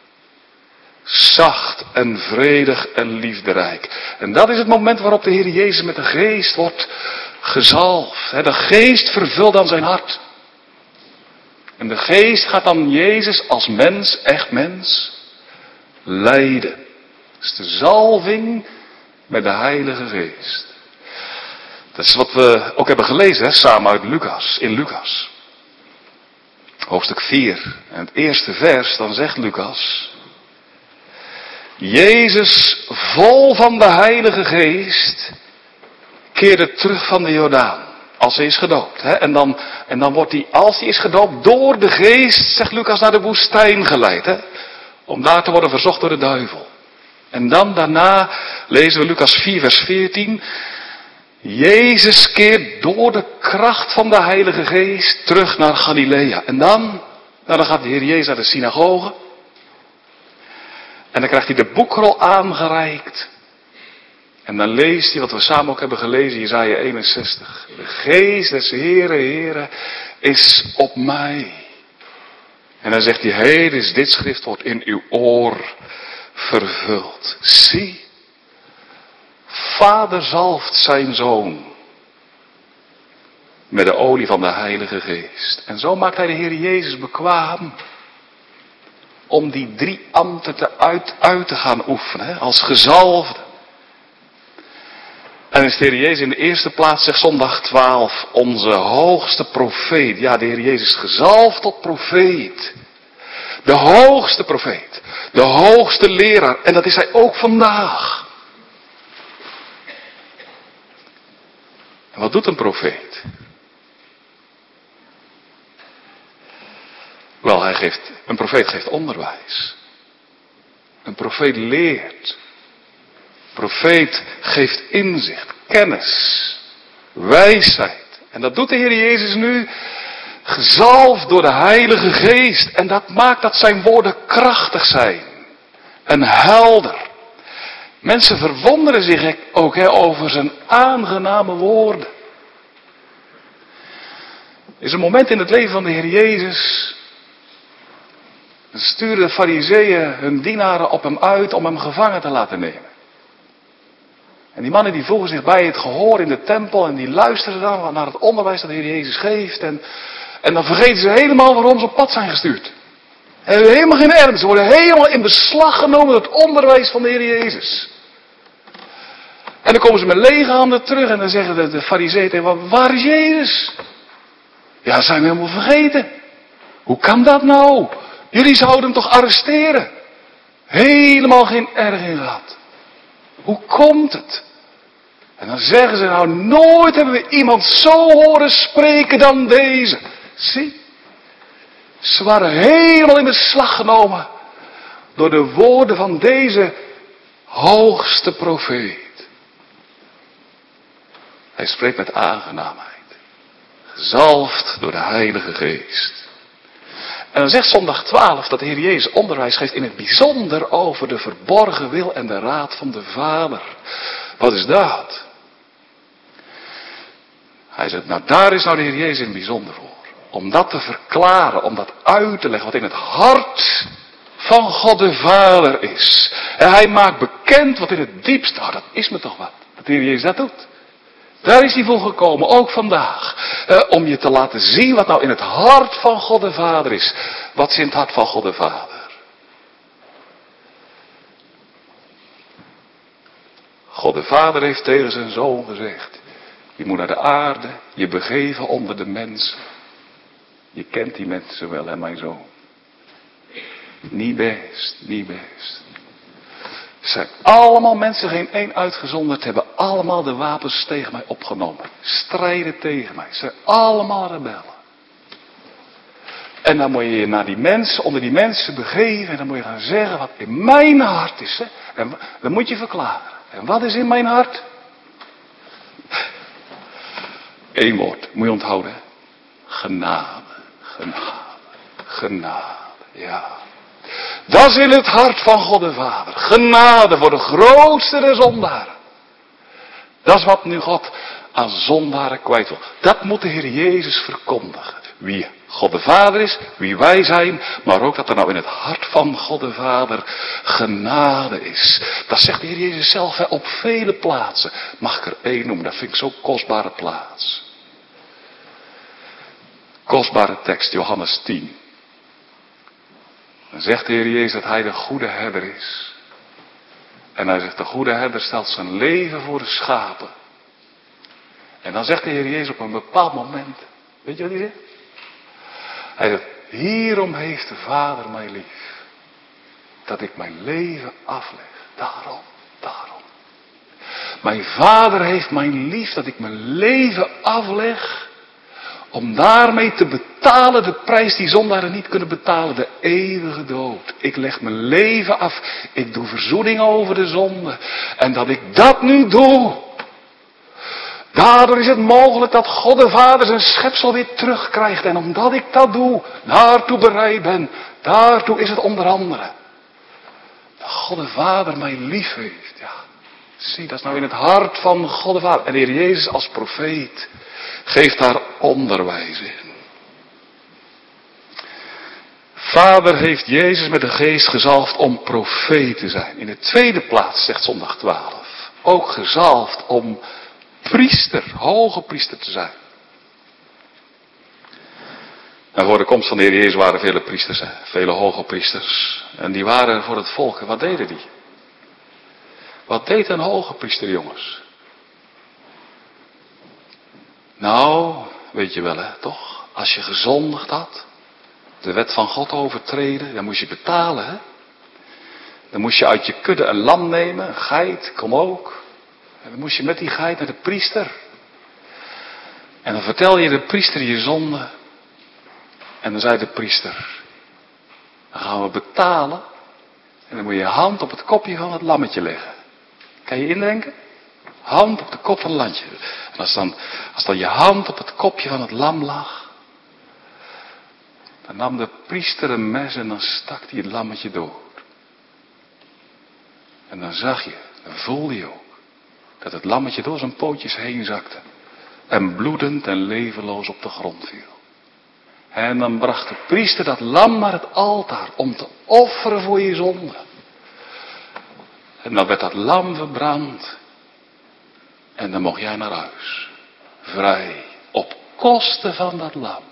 Zacht en vredig en liefderijk. En dat is het moment waarop de Heer Jezus met de Geest wordt gezalfd. De Geest vervult dan zijn hart. En de Geest gaat dan Jezus als mens, echt mens, leiden. Dat is de zalving met de Heilige Geest. Dat is wat we ook hebben gelezen, samen uit Lucas, in Lucas. Hoofdstuk 4. En het eerste vers, dan zegt Lucas: Jezus, vol van de Heilige Geest, keerde terug van de Jordaan. Als hij is gedoopt. En dan wordt hij, als hij is gedoopt, door de Geest, zegt Lucas, naar de woestijn geleid. Om daar te worden verzocht door de duivel. En dan daarna lezen we Lucas 4 vers 14. Jezus keert door de kracht van de Heilige Geest terug naar Galilea. En dan gaat de Heer Jezus naar de synagoge. En dan krijgt hij de boekrol aangereikt. En dan leest hij wat we samen ook hebben gelezen, Jesaja 61. De geest des Heere is op mij. En dan zegt hij, heden is dit schriftwoord in uw oor vervuld. Zie, Vader zalft zijn zoon met de olie van de Heilige Geest. En zo maakt hij de Heer Jezus bekwaam om die 3 ambten uit te gaan oefenen, als gezalfde. En is de Heer Jezus in de eerste plaats, zegt zondag 12, onze hoogste profeet. Ja, de Heer Jezus is gezalfd tot profeet. De hoogste profeet. De hoogste leraar. En dat is hij ook vandaag. En wat doet een profeet? Wel, een profeet geeft onderwijs. Een profeet leert. Een profeet geeft inzicht, kennis, wijsheid. En dat doet de Heer Jezus nu, gezalfd door de Heilige Geest. En dat maakt dat zijn woorden krachtig zijn. En helder. Mensen verwonderen zich ook over zijn aangename woorden. Er is een moment in het leven van de Heer Jezus. Dan sturen de Farizeeën hun dienaren op hem uit om hem gevangen te laten nemen. En die mannen die voegen zich bij het gehoor in de tempel en die luisteren dan naar het onderwijs dat de Heer Jezus geeft. En dan vergeten ze helemaal waarom ze op pad zijn gestuurd. En hebben helemaal geen ernst. Ze worden helemaal in beslag genomen door het onderwijs van de Heer Jezus. En dan komen ze met lege handen terug en dan zeggen de Farizeeën tegen hem, waar is Jezus? Ja, dat zijn we helemaal vergeten. Hoe kan dat nou? Jullie zouden hem toch arresteren? Helemaal geen erg in gehad. Hoe komt het? En dan zeggen ze, nou nooit hebben we iemand zo horen spreken dan deze. Zie, ze waren helemaal in beslag genomen door de woorden van deze hoogste profeet. Hij spreekt met aangenaamheid. Gezalfd door de Heilige Geest. En dan zegt zondag 12 dat de Heer Jezus onderwijs geeft in het bijzonder over de verborgen wil en de raad van de Vader. Wat is dat? Hij zegt, nou daar is nou de Heer Jezus in het bijzonder voor. Om dat te verklaren, om dat uit te leggen wat in het hart van God de Vader is. En hij maakt bekend wat in het diepst, nou dat is me toch wat, dat de Heer Jezus dat doet. Daar is hij voor gekomen, ook vandaag. Om je te laten zien wat nou in het hart van God de Vader is. Wat is in het hart van God de Vader? God de Vader heeft tegen zijn zoon gezegd. Je moet naar de aarde, je begeven onder de mensen. Je kent die mensen wel, hè, mijn zoon. Niet best, niet best. Het zijn allemaal mensen, geen één uitgezonderd, hebben allemaal de wapens tegen mij opgenomen. Strijden tegen mij. Ze zijn allemaal rebellen. En dan moet je je naar die mensen, onder die mensen begeven. En dan moet je gaan zeggen wat in mijn hart is. Hè? En dan moet je verklaren. En wat is in mijn hart? 1 woord, moet je onthouden. Hè? Genade, genade, genade. Ja. Dat is in het hart van God de Vader. Genade voor de grootste der zondaren. Dat is wat nu God aan zondaren kwijt wil. Dat moet de Heer Jezus verkondigen. Wie God de Vader is, wie wij zijn, maar ook dat er nou in het hart van God de Vader genade is. Dat zegt de Heer Jezus zelf hè, op vele plaatsen. Mag ik er 1 noemen, dat vind ik zo'n kostbare plaats. Kostbare tekst, Johannes 10. Dan zegt de Heer Jezus dat hij de goede herder is. En hij zegt de goede herder stelt zijn leven voor de schapen. En dan zegt de Heer Jezus op een bepaald moment. Weet je wat hij zegt? Hij zegt, hierom heeft de Vader mij lief. Dat ik mijn leven afleg. Daarom. Mijn Vader heeft mij lief dat ik mijn leven afleg. Om daarmee te betalen de prijs die zondaren niet kunnen betalen. De eeuwige dood. Ik leg mijn leven af. Ik doe verzoening over de zonde. En dat ik dat nu doe. Daardoor is het mogelijk dat God de Vader zijn schepsel weer terugkrijgt. En omdat ik dat doe, daartoe bereid ben. Daartoe is het onder andere. Dat God de Vader mij lief heeft. Ja, zie, dat is nou in het hart van God de Vader. En de Heer Jezus als profeet geeft daar onderwijs in. Vader heeft Jezus met de geest gezalfd om profeet te zijn. In de tweede plaats, zegt zondag 12, ook gezalfd om priester, hoge priester te zijn. En voor de komst van de Heer Jezus waren vele priesters, vele hoge priesters. En die waren voor het volk. En wat deden die? Wat deed een hoge priester, jongens? Nou, weet je wel toch? Als je gezondigd had, de wet van God overtreden, dan moest je betalen, hè? Dan moest je uit je kudde een lam nemen, een geit, kom ook. En dan moest je met die geit naar de priester. En dan vertel je de priester je zonde. En dan zei de priester, dan gaan we betalen. En dan moet je je hand op het kopje van het lammetje leggen. Kan je indenken? Hand op de kop van het lammetje. En als dan je hand op het kopje van het lam lag, dan nam de priester een mes en dan stak hij het lammetje dood. En dan zag je, dan voelde je ook, dat het lammetje door zijn pootjes heen zakte. En bloedend en levenloos op de grond viel. En dan bracht de priester dat lam naar het altaar om te offeren voor je zonde. En dan werd dat lam verbrand. En dan mocht jij naar huis. Vrij. Op kosten van dat lam.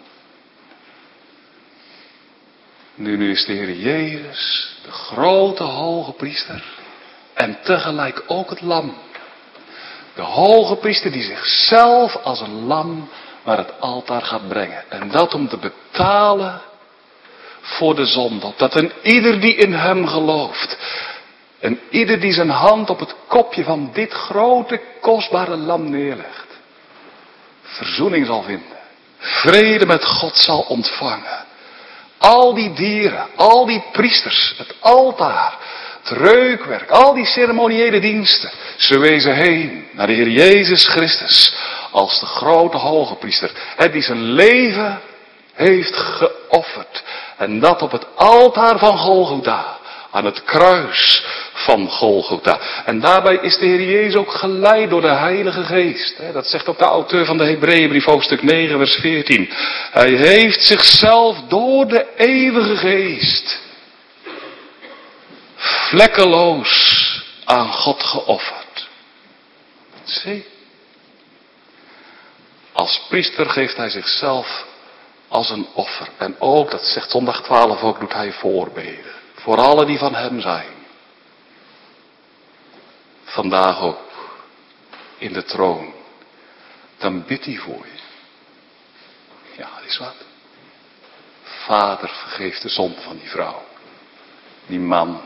Nu is de Heer Jezus de grote hoge priester. En tegelijk ook het lam. De hoge priester die zichzelf als een lam naar het altaar gaat brengen. En dat om te betalen voor de zonde. Opdat een ieder die in hem gelooft. En ieder die zijn hand op het kopje van dit grote kostbare lam neerlegt. Verzoening zal vinden. Vrede met God zal ontvangen. Al die dieren, al die priesters, het altaar, het reukwerk, al die ceremoniële diensten. Ze wezen heen naar de Heer Jezus Christus. Als de grote hoge priester. Die zijn leven heeft geofferd. En dat op het altaar van Golgotha. Aan het kruis van Golgotha. En daarbij is de Heer Jezus ook geleid door de Heilige Geest. Dat zegt ook de auteur van de Hebreeënbrief, hoofdstuk 9, vers 14. Hij heeft zichzelf door de eeuwige Geest vlekkeloos aan God geofferd. Zie. Als priester geeft hij zichzelf als een offer. En ook, dat zegt zondag 12 ook, doet hij voorbeden. Voor allen die van hem zijn. Vandaag ook. In de troon. Dan bidt hij voor je. Ja, dat is wat. Vader, vergeef de zonde van die vrouw. Die man.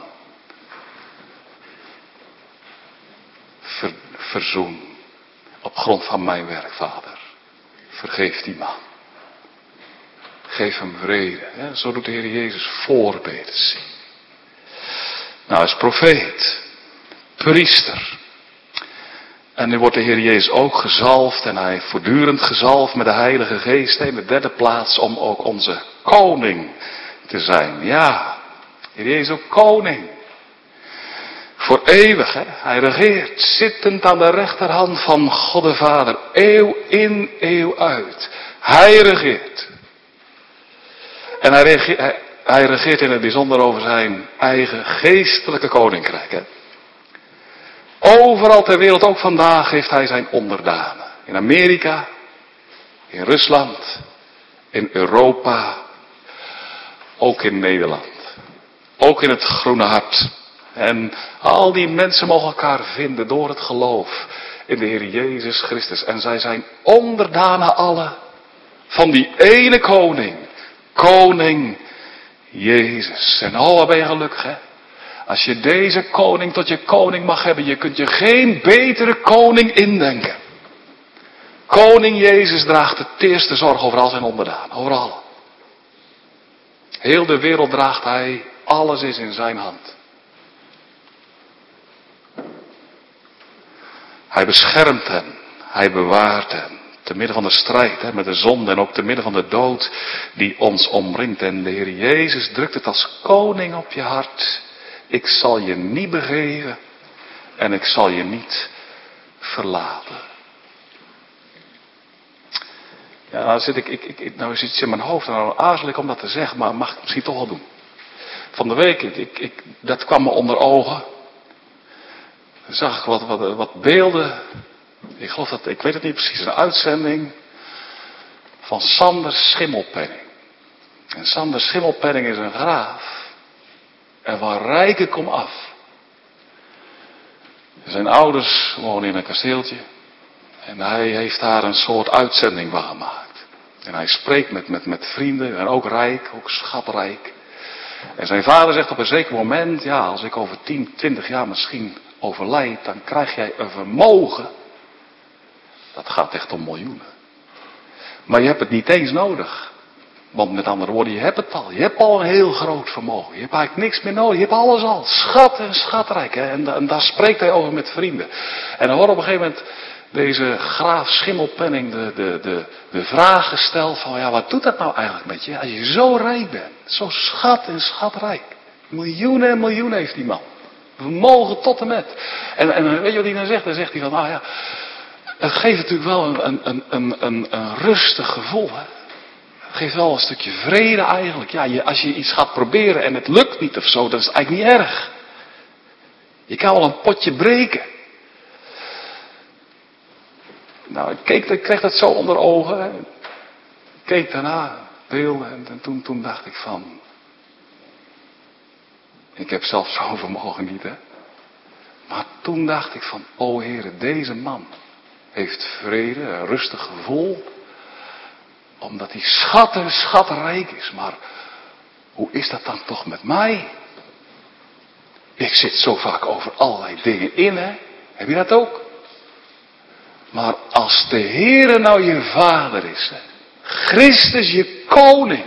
Verzoen. Op grond van mijn werk, Vader. Vergeef die man. Geef hem vrede. Hè? Zo doet de Heer Jezus voorbeden zien. Nou, hij is profeet. Priester. En nu wordt de Heer Jezus ook gezalfd. En hij voortdurend gezalfd met de Heilige Geest. In de derde plaats om ook onze koning te zijn. Ja, de Heer Jezus ook koning. Voor eeuwig, hè? Hij regeert, zittend aan de rechterhand van God de Vader, eeuw in, eeuw uit. Hij regeert. En hij regeert in het bijzonder over zijn eigen geestelijke koninkrijk. Hè? Overal ter wereld, ook vandaag, heeft hij zijn onderdanen. In Amerika, in Rusland, in Europa, ook in Nederland. Ook in het Groene Hart. En al die mensen mogen elkaar vinden door het geloof in de Heer Jezus Christus. En zij zijn onderdanen alle van die ene koning. Koning Jezus. En oh, wat ben je gelukkig, hè? Als je deze koning tot je koning mag hebben. Je kunt je geen betere koning indenken. Koning Jezus draagt de teerste zorg over al zijn onderdanen, over allen. Heel de wereld draagt hij, alles is in zijn hand. Hij beschermt hen, hij bewaart hen. Te midden van de strijd met de zonde en ook te midden van de dood die ons omringt. En de Heer Jezus drukt het als koning op je hart. Ik zal je niet begeven en ik zal je niet verlaten. Ja, nou zit nou is iets in mijn hoofd en nou aarzel ik om dat te zeggen, maar mag ik misschien toch wel doen. Van de week, dat kwam me onder ogen. Dan zag ik wat beelden. Ik geloof dat, ik weet het niet precies, een uitzending van Sander Schimmelpenning. En Sander Schimmelpenning is een graaf. En van rijken kom af. Zijn ouders wonen in een kasteeltje. En hij heeft daar een soort uitzending van gemaakt. En hij spreekt met vrienden en ook rijk, ook schatrijk. En zijn vader zegt op een zeker moment, ja, als ik over 10, 20 jaar misschien overlijd, dan krijg jij een vermogen. Dat gaat echt om miljoenen. Maar je hebt het niet eens nodig. Want met andere woorden, je hebt het al. Je hebt al een heel groot vermogen. Je hebt eigenlijk niks meer nodig. Je hebt alles al. Schat en schatrijk. Hè? En daar spreekt hij over met vrienden. En dan wordt op een gegeven moment deze graaf Schimmelpenning de vraag gesteld van, ja, wat doet dat nou eigenlijk met je? Als je zo rijk bent. Zo schat en schatrijk. Miljoenen en miljoenen heeft die man. Vermogen tot en met. En weet je wat hij dan zegt? Dan zegt hij van, nou ja, het geeft natuurlijk wel een rustig gevoel. Hè? Het geeft wel een stukje vrede eigenlijk. Ja, als je iets gaat proberen en het lukt niet of zo, dan is het eigenlijk niet erg. Je kan wel een potje breken. Nou, ik kreeg dat zo onder ogen. Hè. Ik keek daarna, beelden, en toen dacht ik van, ik heb zelf zo'n vermogen niet, hè. Maar toen dacht ik van, o Heere, deze man heeft vrede, een rustig gevoel. Omdat hij schatrijk is. Maar hoe is dat dan toch met mij? Ik zit zo vaak over allerlei dingen in, hè. Heb je dat ook? Maar als de Heere nou je vader is, hè, Christus je koning.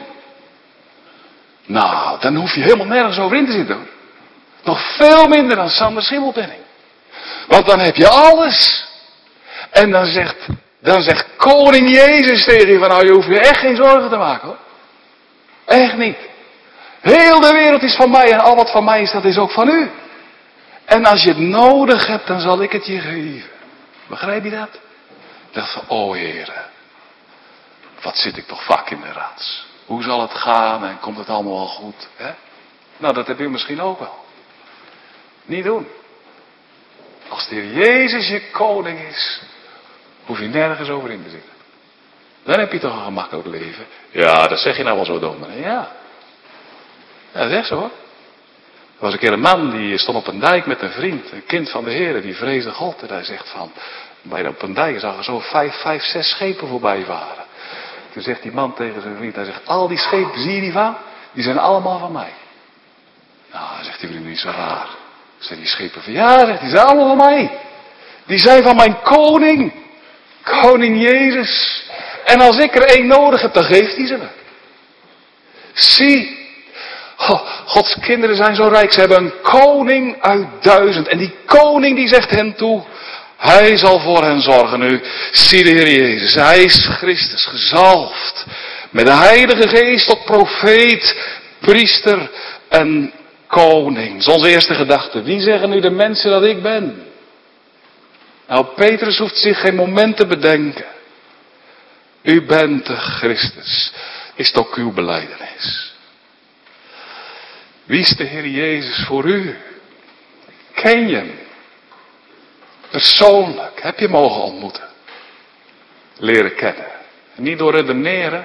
Nou, dan hoef je helemaal nergens over in te zitten, hoor. Nog veel minder dan Sander Schimmelpenning. Want dan heb je alles. En dan zegt koning Jezus tegen je van, nou, je hoeft je echt geen zorgen te maken, hoor. Echt niet. Heel de wereld is van mij en al wat van mij is, dat is ook van u. En als je het nodig hebt, dan zal ik het je geven. Begrijp je dat? Ik dacht van, o Heere, wat zit ik toch vaak in de rats. Hoe zal het gaan en komt het allemaal wel goed? Hè? Nou, dat heb u misschien ook wel. Niet doen. Als de Heer Jezus je koning is, hoef je nergens over in te zitten. Dan heb je toch een gemakkelijk leven. Ja, dat zeg je nou wel zo, dominee. Ja. Ja, dat is echt zo, hoor. Er was een keer een man die stond op een dijk met een vriend, een kind van de Heer, die vreesde God. En hij zegt van, op een dijk zag er zo 5, 6 schepen voorbij varen. Toen zegt die man tegen zijn vriend, hij zegt, al die schepen, zie je die van? Die zijn allemaal van mij. Nou, zegt die vriend, niet zo raar. Zijn die schepen van, ja, zegt hij, die zijn allemaal van mij. Die zijn van mijn koning. Koning Jezus. En als ik er één nodig heb, dan geeft hij ze me. Zie. Gods kinderen zijn zo rijk. Ze hebben een koning uit 1000. En die koning die zegt hen toe, hij zal voor hen zorgen nu. Zie de Heer Jezus. Hij is Christus gezalfd. Met de Heilige Geest tot profeet, priester en koning. Dat is onze eerste gedachte. Wie zeggen nu de mensen dat ik ben? Nou, Petrus hoeft zich geen moment te bedenken. U bent de Christus. Is het ook uw belijdenis? Wie is de Heer Jezus voor u? Ken je hem? Persoonlijk. Heb je hem mogen ontmoeten? Leren kennen. En niet door redeneren.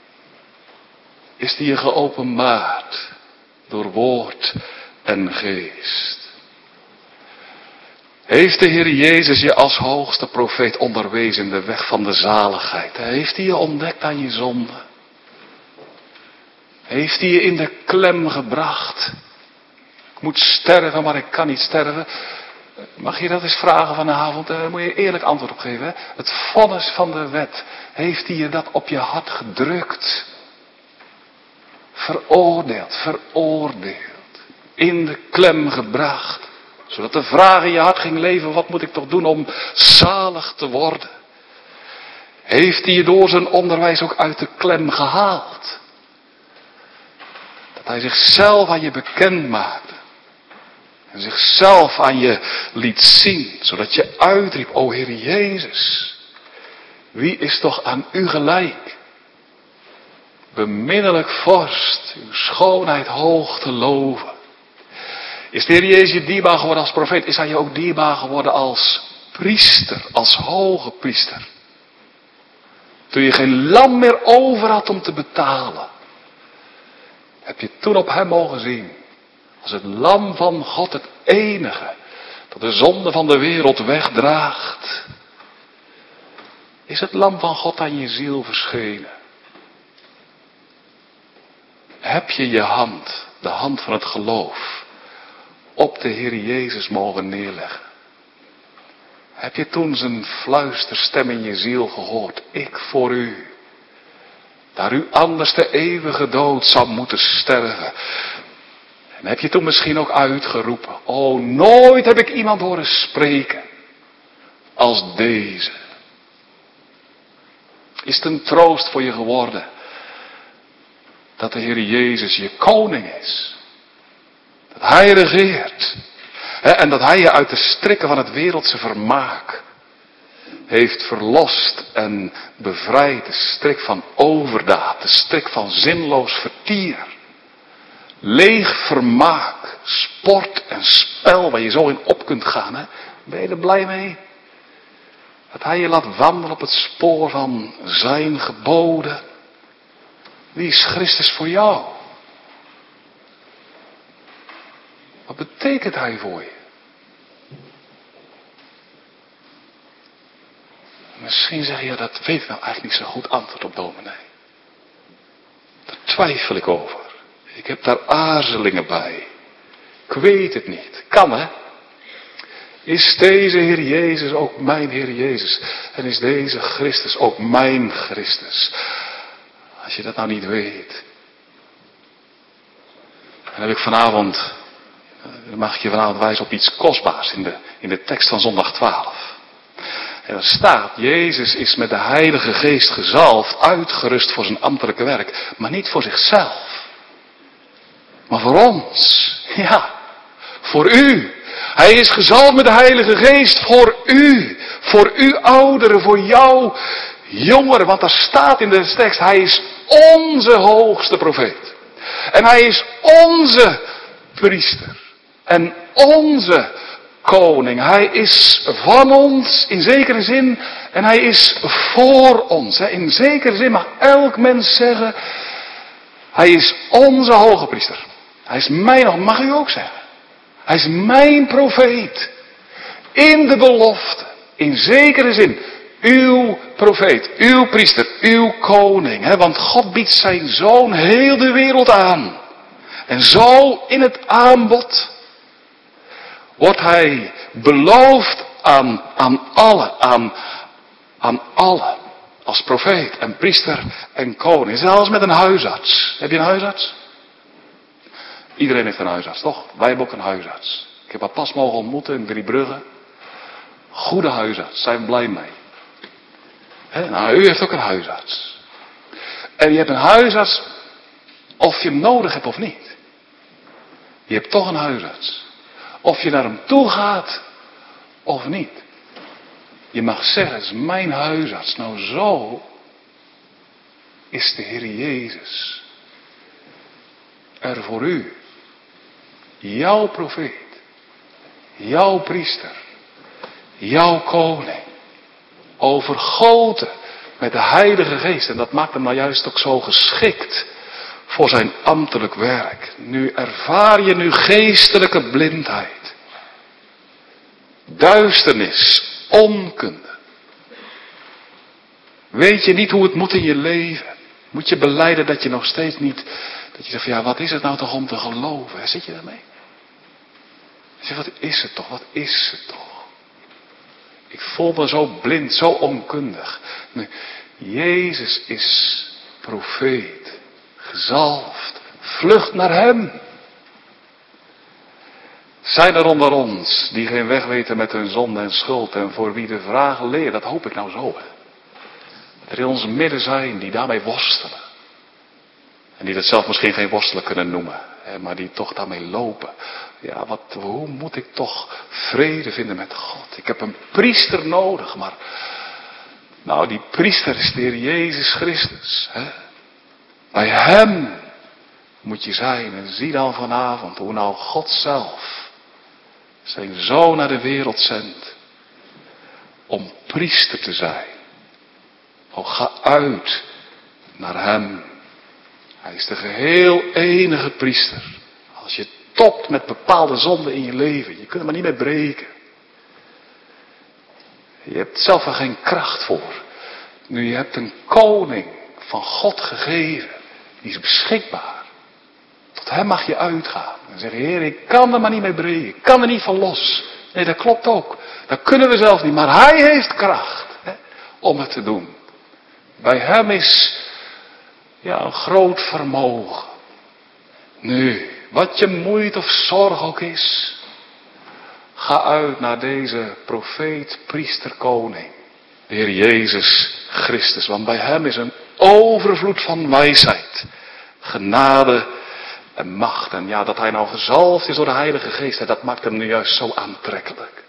Is die je geopenbaard. Door woord en geest. Heeft de Heer Jezus je als hoogste profeet onderwezen in de weg van de zaligheid? Heeft hij je ontdekt aan je zonde? Heeft hij je in de klem gebracht? Ik moet sterven, maar ik kan niet sterven. Mag je dat eens vragen vanavond? Daar moet je eerlijk antwoord op geven. Hè? Het vonnis van de wet. Heeft hij je dat op je hart gedrukt? Veroordeeld. In de klem gebracht. Zodat de vraag in je hart ging leven. Wat moet ik toch doen om zalig te worden? Heeft hij je door zijn onderwijs ook uit de klem gehaald? Dat hij zichzelf aan je bekend maakte. En zichzelf aan je liet zien. Zodat je uitriep, o Heer Jezus. Wie is toch aan u gelijk? Beminnelijk vorst, uw schoonheid hoog te loven. Is de Heer Jezus je dierbaar geworden als profeet? Is hij je ook dierbaar geworden als priester, als hoge priester? Toen je geen lam meer over had om te betalen. Heb je toen op hem mogen zien. Als het lam van God, het enige. Dat de zonde van de wereld wegdraagt. Is het lam van God aan je ziel verschenen. Heb je je hand, de hand van het geloof, op de Heer Jezus mogen neerleggen. Heb je toen zijn fluisterstem in je ziel gehoord? Ik voor u. Daar u anders de eeuwige dood zou moeten sterven. En heb je toen misschien ook uitgeroepen. O, nooit heb ik iemand horen spreken als deze. Is het een troost voor je geworden dat de Heer Jezus je koning is? Dat Hij regeert. En dat Hij je uit de strikken van het wereldse vermaak heeft verlost en bevrijd. De strik van overdaad, de strik van zinloos vertier. Leeg vermaak, sport en spel waar je zo in op kunt gaan. Hè? Ben je er blij mee? Dat Hij je laat wandelen op het spoor van zijn geboden. Wie is Christus voor jou? Wat betekent Hij voor je? Misschien zeg je, dat weet ik nou eigenlijk niet zo goed antwoord op, dominee. Daar twijfel ik over. Ik heb daar aarzelingen bij. Ik weet het niet. Kan hè? Is deze Heer Jezus ook mijn Heer Jezus? En is deze Christus ook mijn Christus? Als je dat nou niet weet. Dan heb ik vanavond, dan mag ik je vanavond wijzen op iets kostbaars in de tekst van zondag 12. En er staat, Jezus is met de Heilige Geest gezalfd, uitgerust voor zijn ambtelijke werk. Maar niet voor zichzelf. Maar voor ons. Ja, voor u. Hij is gezalfd met de Heilige Geest voor u. Voor u ouderen, voor jou jongeren. Want daar staat in de tekst, Hij is onze hoogste profeet. En Hij is onze priester. En onze koning. Hij is van ons in zekere zin. En Hij is voor ons. In zekere zin mag elk mens zeggen, Hij is onze hoge priester. Hij is mijn, mag u ook zeggen. Hij is mijn profeet. In de belofte. In zekere zin. Uw profeet. Uw priester. Uw koning. Want God biedt zijn zoon heel de wereld aan. En zo in het aanbod wordt hij beloofd aan allen. Als profeet en priester en koning. Zelfs met een huisarts. Heb je een huisarts? Iedereen heeft een huisarts, toch? Wij hebben ook een huisarts. Ik heb haar pas mogen ontmoeten in Driebrugge. Goede huisarts, zijn we blij mee. Nou, u heeft ook een huisarts. En je hebt een huisarts of je hem nodig hebt of niet. Je hebt toch een huisarts. Of je naar hem toe gaat of niet. Je mag zeggen, het is mijn huisarts. Nou zo is de Heer Jezus er voor u. Jouw profeet. Jouw priester. Jouw koning. Overgoten met de Heilige Geest. En dat maakt hem nou juist ook zo geschikt voor zijn ambtelijk werk. Nu ervaar je nu geestelijke blindheid. Duisternis. Onkunde. Weet je niet hoe het moet in je leven? Moet je belijden dat je nog steeds niet, dat je zegt van ja, wat is het nou toch om te geloven? Zit je daarmee? Je zegt, wat is het toch, wat is het toch? Ik voel me zo blind, zo onkundig. Nee, Jezus is profeet, gezalfd, vlucht naar hem. Zijn er onder ons die geen weg weten met hun zonde en schuld en voor wie de vraag leert, dat hoop ik nou zo. Hè? Dat er in ons midden zijn die daarmee worstelen. En die dat zelf misschien geen worstelen kunnen noemen, hè, maar die toch daarmee lopen. Ja, hoe moet ik toch vrede vinden met God? Ik heb een priester nodig, maar nou, die priester is de Heer Jezus Christus. Hè? Bij hem moet je zijn en zie dan vanavond hoe nou God zelf zijn zoon naar de wereld zendt om priester te zijn. Oh, ga uit naar hem. Hij is de geheel enige priester. Als je topt met bepaalde zonden in je leven, je kunt er maar niet meer breken. Je hebt zelf er geen kracht voor. Nu, je hebt een koning van God gegeven. Die is beschikbaar. Tot hem mag je uitgaan. En zeggen, Heer, ik kan er maar niet mee breken. Ik kan er niet van los. Nee, dat klopt ook. Dat kunnen we zelf niet. Maar hij heeft kracht, hè, om het te doen. Bij hem is een groot vermogen. Nu, wat je moeite of zorg ook is. Ga uit naar deze profeet, priester, koning. De Heer Jezus Christus. Want bij hem is een overvloed van wijsheid. Genade en macht. En ja, dat hij nou gezalfd is door de Heilige Geest. Dat maakt hem nu juist zo aantrekkelijk.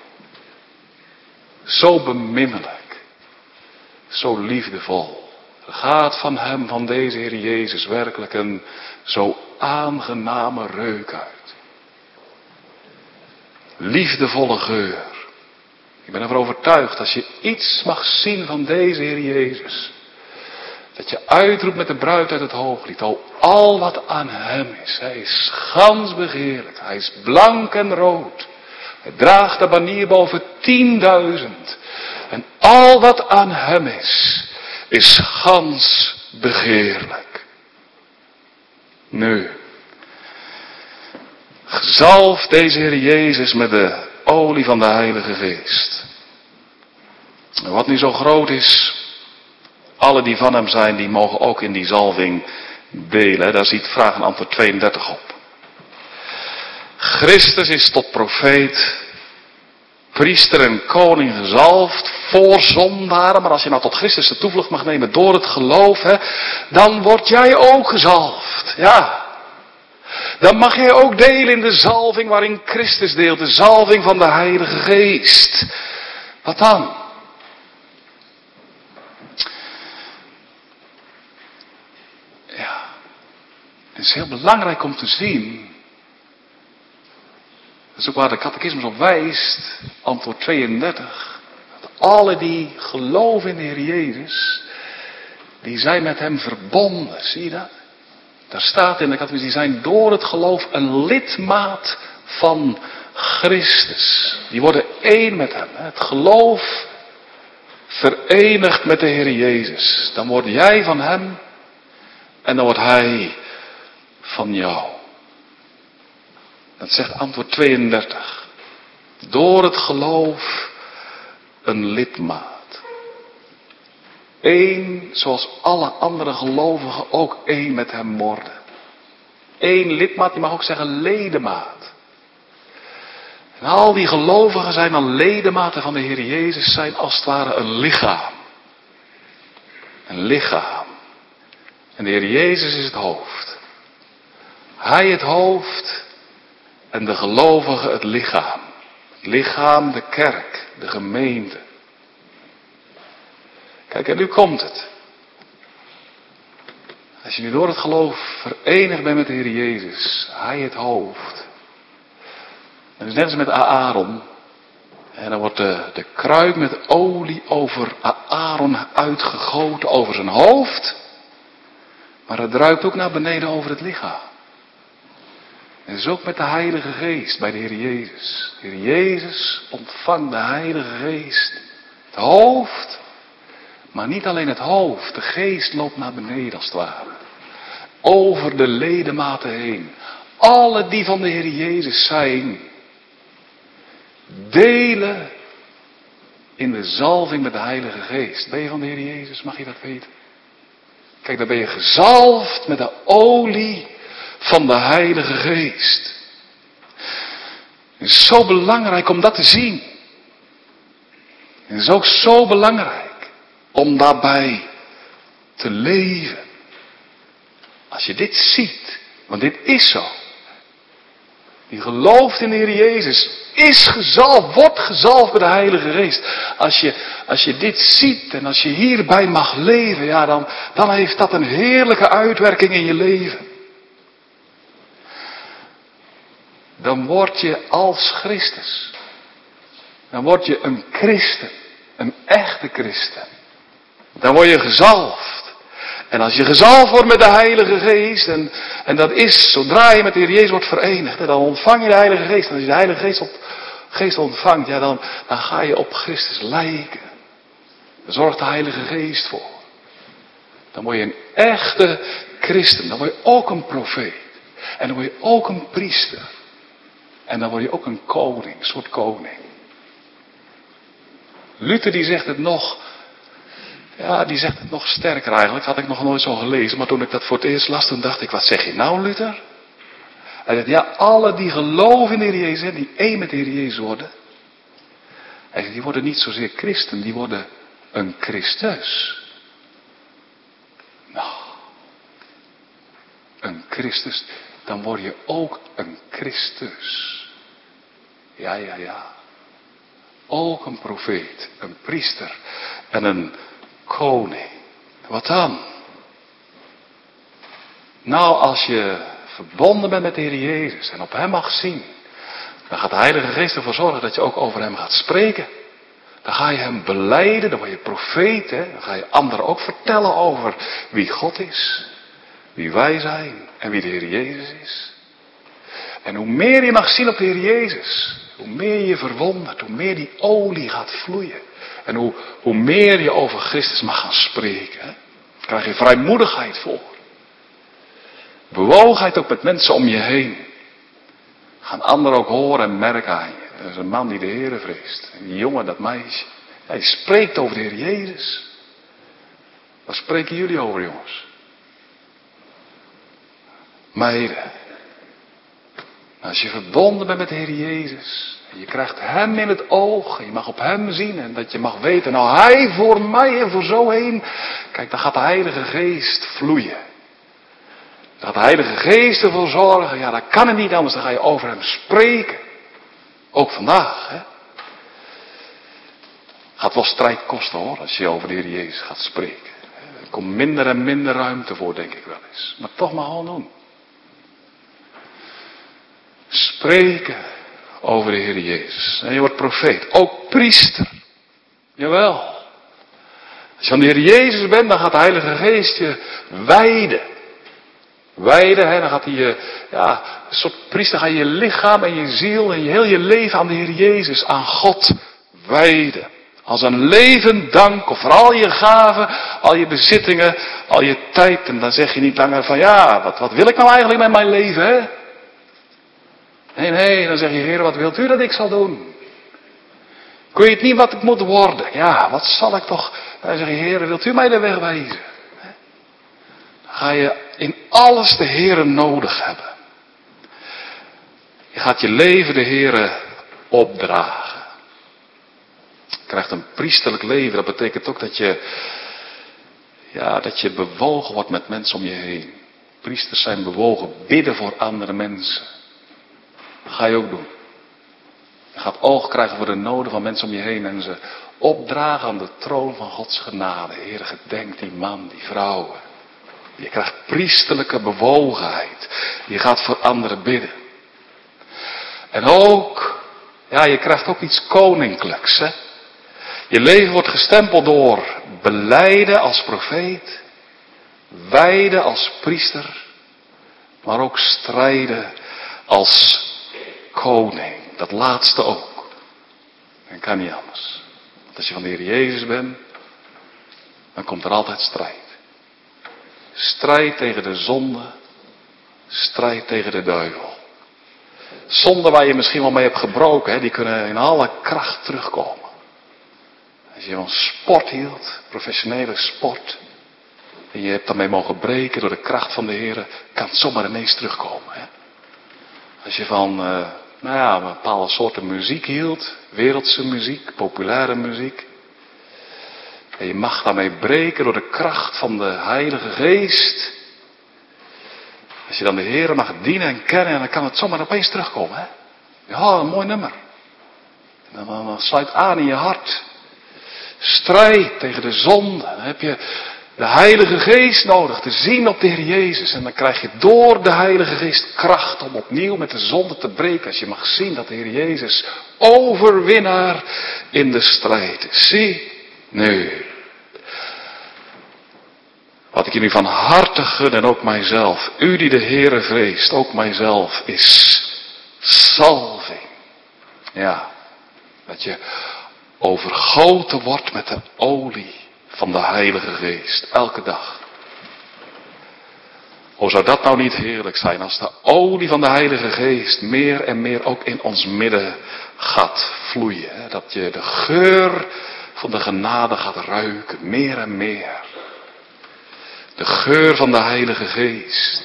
Zo beminnelijk. Zo liefdevol. Er gaat van hem, van deze Heer Jezus, werkelijk een zo aangename reuk uit. Liefdevolle geur. Ik ben ervan overtuigd, als je iets mag zien van deze Heer Jezus, dat je uitroept met de bruid uit het hooglied, oh, al wat aan hem is. Hij is gans begeerlijk, hij is blank en rood. Hij draagt de banier boven 10.000. En al wat aan hem is gans begeerlijk. Nu, gezalfd deze Heer Jezus met de olie van de Heilige Geest. En wat nu zo groot is, alle die van hem zijn, die mogen ook in die zalving delen. Daar ziet vraag en antwoord 32 op. Christus is tot profeet, priester en koning gezalfd voor zondaren. Maar als je nou tot Christus de toevlucht mag nemen door het geloof, hè, dan word jij ook gezalfd. Ja. Dan mag jij ook delen in de zalving waarin Christus deelt. De zalving van de Heilige Geest. Wat dan? Ja. Het is heel belangrijk om te zien. Dat is ook waar de catechismus op wijst. Antwoord 32. Dat alle die geloven in de Heer Jezus, die zijn met hem verbonden. Zie je dat? Daar staat in de catechismus, die zijn door het geloof een lidmaat van Christus. Die worden één met hem. Het geloof verenigt met de Heer Jezus. Dan word jij van hem en dan wordt hij van jou. Dat zegt antwoord 32. Door het geloof een lidmaat. Eén, zoals alle andere gelovigen ook één met hem worden. Eén lidmaat, je mag ook zeggen ledemaat. En al die gelovigen zijn dan ledematen van de Heer Jezus, zijn als het ware een lichaam. Een lichaam. En de Heer Jezus is het hoofd. Hij het hoofd en de gelovigen het lichaam. Het lichaam, de kerk, de gemeente. Kijk, en nu komt het. Als je nu door het geloof verenigd bent met de Heer Jezus, hij het hoofd. En dus net als met Aaron. En dan wordt de kruik met olie over Aaron uitgegoten, over zijn hoofd. Maar het druipt ook naar beneden over het lichaam. En zo ook met de Heilige Geest bij de Heer Jezus. De Heer Jezus ontvangt de Heilige Geest. Het hoofd. Maar niet alleen het hoofd, de geest loopt naar beneden als het ware. Over de ledematen heen. Alle die van de Heer Jezus zijn, delen in de zalving met de Heilige Geest. Ben je van de Heer Jezus? Mag je dat weten? Kijk, dan ben je gezalfd met de olie van de Heilige Geest. Het is zo belangrijk om dat te zien. Het is ook zo belangrijk om daarbij te leven. Als je dit ziet, want dit is zo. Die gelooft in de Heer Jezus, is gezalfd, wordt gezalfd bij de Heilige Geest. Als je dit ziet en als je hierbij mag leven, ja, dan heeft dat een heerlijke uitwerking in je leven. Dan word je als Christus. Dan word je een christen. Een echte christen. Dan word je gezalfd. En als je gezalfd wordt met de Heilige Geest, en dat is zodra je met de Heer Jezus wordt verenigd, dan ontvang je de Heilige Geest. En als je de Heilige Geest ontvangt, ja, dan ga je op Christus lijken. Daar zorgt de Heilige Geest voor. Dan word je een echte christen. Dan word je ook een profeet. En dan word je ook een priester. En dan word je ook een koning, een soort koning. Luther die zegt het nog, ja, die zegt het nog sterker eigenlijk. Had ik nog nooit zo gelezen, maar toen ik dat voor het eerst las, toen dacht ik, wat zeg je nou, Luther? Hij zegt, ja, alle die geloven in de Heer Jezus, die één met de Heer Jezus worden. Hij zegt, die worden niet zozeer christen, die worden een Christus. Nou, een Christus, dan word je ook een Christus. Ja. Ook een profeet, een priester en een koning. Wat dan? Nou, als je verbonden bent met de Heer Jezus en op Hem mag zien, dan gaat de Heilige Geest ervoor zorgen dat je ook over Hem gaat spreken. Dan ga je Hem belijden, dan word je profeet, hè? Dan ga je anderen ook vertellen over wie God is, wie wij zijn en wie de Heer Jezus is. En hoe meer je mag zien op de Heer Jezus, hoe meer je verwondert, hoe meer die olie gaat vloeien. En hoe meer je over Christus mag gaan spreken. Hè? Dan krijg je vrijmoedigheid voor. Bewogenheid ook met mensen om je heen. Gaan anderen ook horen en merken aan je. Dat is een man die de Heere vreest. En die jongen, dat meisje. Hij spreekt over de Heer Jezus. Waar spreken jullie over, jongens? Meiden. Als je verbonden bent met de Heer Jezus. En je krijgt Hem in het oog. En je mag op Hem zien. En dat je mag weten. Nou, Hij voor mij en voor zo heen. Kijk, dan gaat de Heilige Geest vloeien. Dan gaat de Heilige Geest ervoor zorgen. Ja, dat kan het niet anders. Dan ga je over Hem spreken. Ook vandaag. Hè? Gaat wel strijd kosten hoor. Als je over de Heer Jezus gaat spreken. Er komt minder en minder ruimte voor, denk ik wel eens. Maar toch maar gewoon doen. Spreken over de Heer Jezus. En je wordt profeet. Ook priester. Jawel. Als je van de Heer Jezus bent, dan gaat de Heilige Geest je wijden. Wijden, hè, dan gaat hij je, ja, een soort priester, ga je je lichaam en je ziel en je heel je leven aan de Heer Jezus, aan God wijden. Als een levend dank, of voor al je gaven, al je bezittingen, al je tijd. En dan zeg je niet langer van, ja, wat wil ik nou eigenlijk met mijn leven, hè? Nee, dan zeg je, Heer, wat wilt u dat ik zal doen? Ik weet niet wat ik moet worden. Ja, wat zal ik toch? Dan zeg je, Heer, wilt u mij de weg wijzen? Dan ga je in alles de Heer nodig hebben. Je gaat je leven de Heer opdragen. Je krijgt een priesterlijk leven. Dat betekent ook dat je bewogen wordt met mensen om je heen. Priesters zijn bewogen, bidden voor andere mensen. Dat ga je ook doen. Je gaat oog krijgen voor de noden van mensen om je heen en ze opdragen aan de troon van Gods genade. Heer, gedenk die man, die vrouwen. Je krijgt priesterlijke bewogenheid. Je gaat voor anderen bidden. En ook, ja, je krijgt ook iets koninklijks. Hè? Je leven wordt gestempeld door belijden als profeet, wijden als priester, maar ook strijden als koning. Dat laatste ook. En kan niet anders. Want als je van de Heer Jezus bent, dan komt er altijd strijd. Strijd tegen de zonde. Strijd tegen de duivel. Zonden waar je misschien wel mee hebt gebroken, die kunnen in alle kracht terugkomen. Als je van sport hield, professionele sport, en je hebt daarmee mogen breken door de kracht van de Heer, kan het zomaar ineens terugkomen. Hè? Als je van bepaalde soorten muziek hield, wereldse muziek, populaire muziek, en je mag daarmee breken door de kracht van de Heilige Geest. Als je dan de Heer mag dienen en kennen, dan kan het zomaar opeens terugkomen. Hè? Ja, een mooi nummer. En dan sluit aan in je hart. Strijd tegen de zonde. Dan heb je de Heilige Geest nodig te zien op de Heer Jezus. En dan krijg je door de Heilige Geest kracht om opnieuw met de zonde te breken. Als je mag zien dat de Heer Jezus overwinnaar in de strijd is. Zie, nu. Wat ik jullie van harte gun en ook mijzelf. U die de Heere vreest, ook mijzelf, is salving. Ja, dat je overgoten wordt met de olie van de Heilige Geest. Elke dag. O, zou dat nou niet heerlijk zijn als de olie van de Heilige Geest meer en meer ook in ons midden gaat vloeien. Hè? Dat je de geur van de genade gaat ruiken, meer en meer. De geur van de Heilige Geest.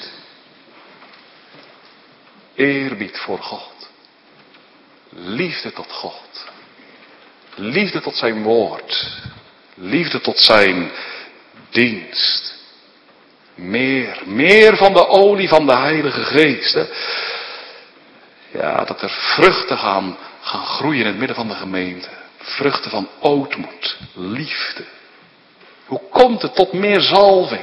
Eerbied voor God. Liefde tot God. Liefde tot zijn woord. Liefde tot zijn dienst. Meer van de olie van de Heilige Geest. Hè? Ja, dat er vruchten gaan groeien in het midden van de gemeente. Vruchten van ootmoed, liefde. Hoe komt het tot meer zalving?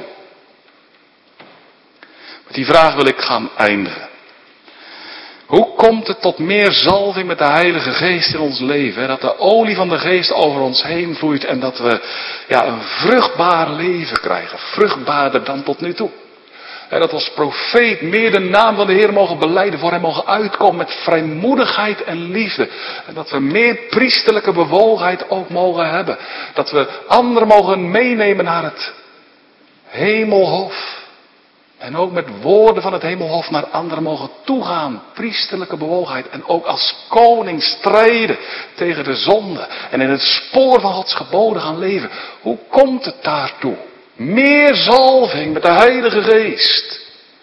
Met die vraag wil ik gaan eindigen. Hoe komt het tot meer zalving met de Heilige Geest in ons leven? Hè? Dat de olie van de Geest over ons heen vloeit en dat we een vruchtbaar leven krijgen. Vruchtbaarder dan tot nu toe. En dat als profeet meer de naam van de Heer mogen belijden, voor hem mogen uitkomen met vrijmoedigheid en liefde. En dat we meer priesterlijke bewogenheid ook mogen hebben. Dat we anderen mogen meenemen naar het hemelhof. En ook met woorden van het hemelhof naar anderen mogen toegaan. Priesterlijke bewogenheid. En ook als koning strijden tegen de zonde. En in het spoor van Gods geboden gaan leven. Hoe komt het daartoe? Meer zalving met de Heilige Geest.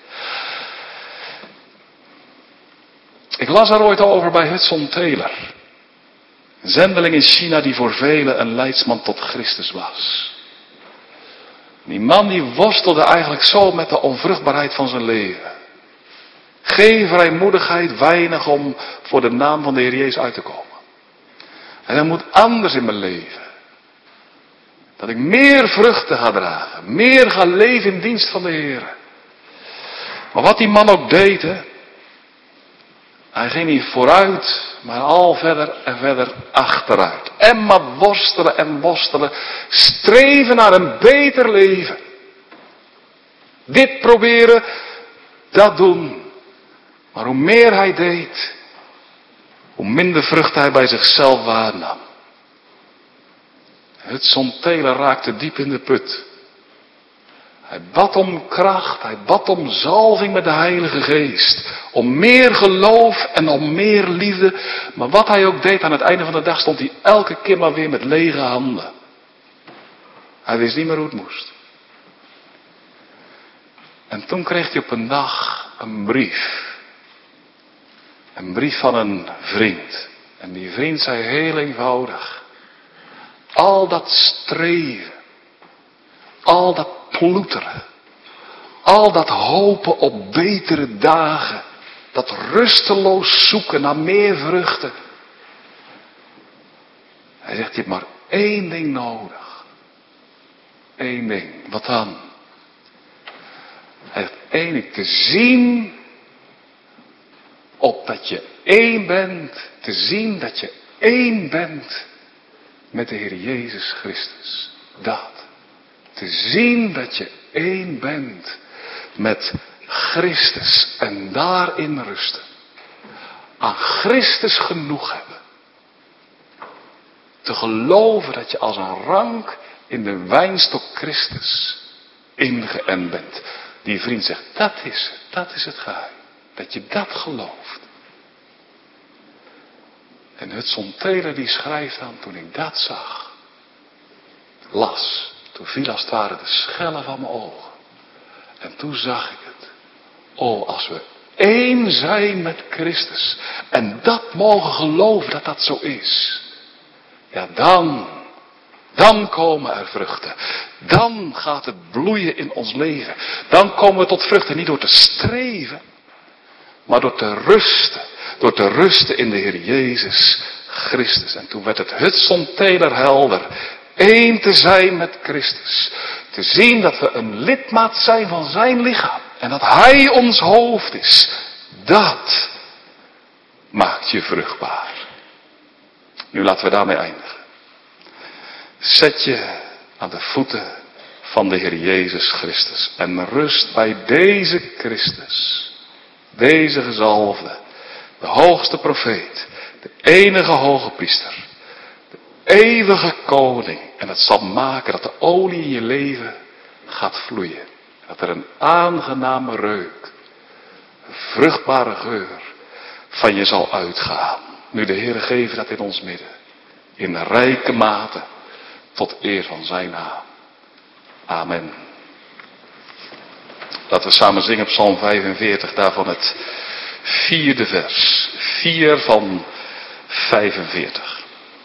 Ik las daar ooit al over bij Hudson Taylor. Een zendeling in China die voor velen een leidsman tot Christus was. Die man die worstelde eigenlijk zo met de onvruchtbaarheid van zijn leven. Geen vrijmoedigheid, weinig om voor de naam van de Heer Jezus uit te komen. En dat moet anders in mijn leven. Dat ik meer vruchten ga dragen. Meer ga leven in dienst van de Heer. Maar wat die man ook deed, hè, hij ging niet vooruit, maar al verder en verder achteruit. En maar worstelen en worstelen. Streven naar een beter leven. Dit proberen, dat doen. Maar hoe meer hij deed, hoe minder vrucht hij bij zichzelf waarnam. Hudson Taylor raakte diep in de put. Hij bad om kracht, hij bad om zalving met de Heilige Geest. Om meer geloof en om meer liefde. Maar wat hij ook deed, aan het einde van de dag stond hij elke keer maar weer met lege handen. Hij wist niet meer hoe het moest. En toen kreeg hij op een dag een brief. Een brief van een vriend. En die vriend zei heel eenvoudig. Al dat streven. Al dat ploeteren. Al dat hopen op betere dagen. Dat rusteloos zoeken naar meer vruchten. Hij zegt, je hebt maar één ding nodig. Eén ding. Wat dan? Hij zegt, één ding. Te zien opdat je één bent. Te zien dat je één bent met de Heer Jezus Christus. Dat. Te zien dat je één bent met Christus en daarin rusten. Aan Christus genoeg hebben. Te geloven dat je als een rank in de wijnstok Christus ingeënt bent. Die vriend zegt, dat is het geheim. Dat je dat gelooft. En Hudson Taylor die schrijft dan, toen ik dat zag, las, toen viel als het ware de schellen van mijn ogen. En toen zag ik het. Oh, als we één zijn met Christus en dat mogen geloven dat dat zo is. Ja, dan komen er vruchten. Dan gaat het bloeien in ons leven. Dan komen we tot vruchten niet door te streven, maar door te rusten. Door te rusten in de Heer Jezus Christus. En toen werd het Hudson Taylor helder. Eén te zijn met Christus. Te zien dat we een lidmaat zijn van zijn lichaam. En dat hij ons hoofd is. Dat maakt je vruchtbaar. Nu laten we daarmee eindigen. Zet je aan de voeten van de Heer Jezus Christus. En rust bij deze Christus. Deze gezalfde. De hoogste profeet. De enige hoge priester. De eeuwige koning. En het zal maken dat de olie in je leven gaat vloeien. Dat er een aangename reuk. Een vruchtbare geur van je zal uitgaan. Nu de Heer geeft dat in ons midden. In rijke mate. Tot eer van zijn naam. Amen. Laten we samen zingen op Psalm 45. Daarvan het 4e vers. 4 van 45.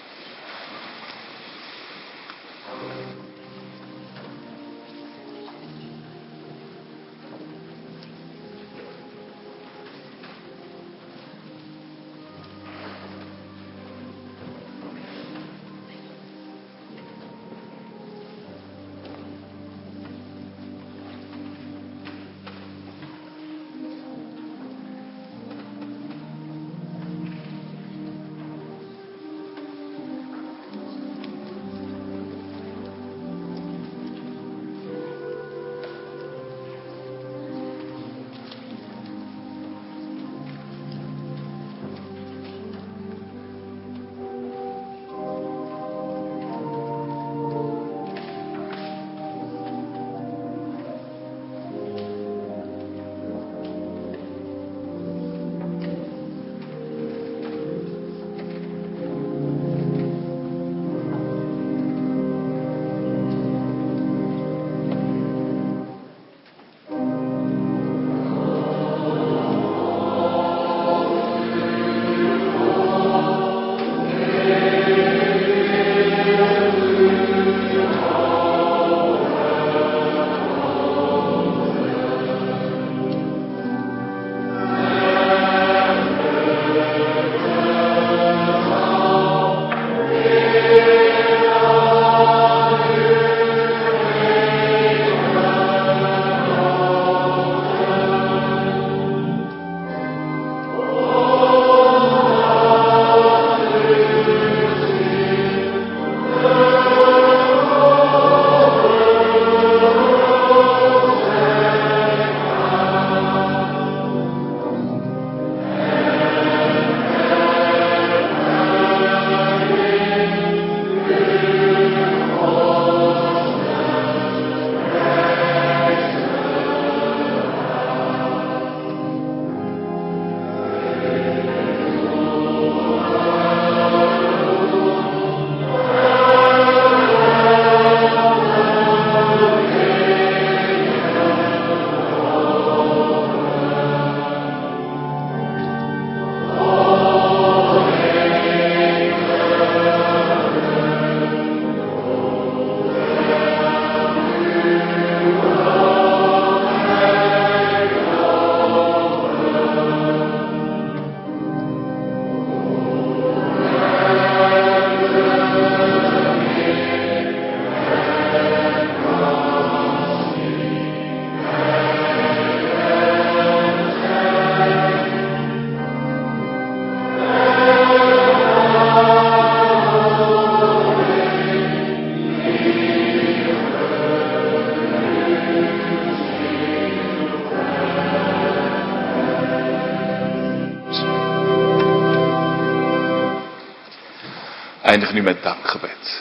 Eindig nu met dankgebed.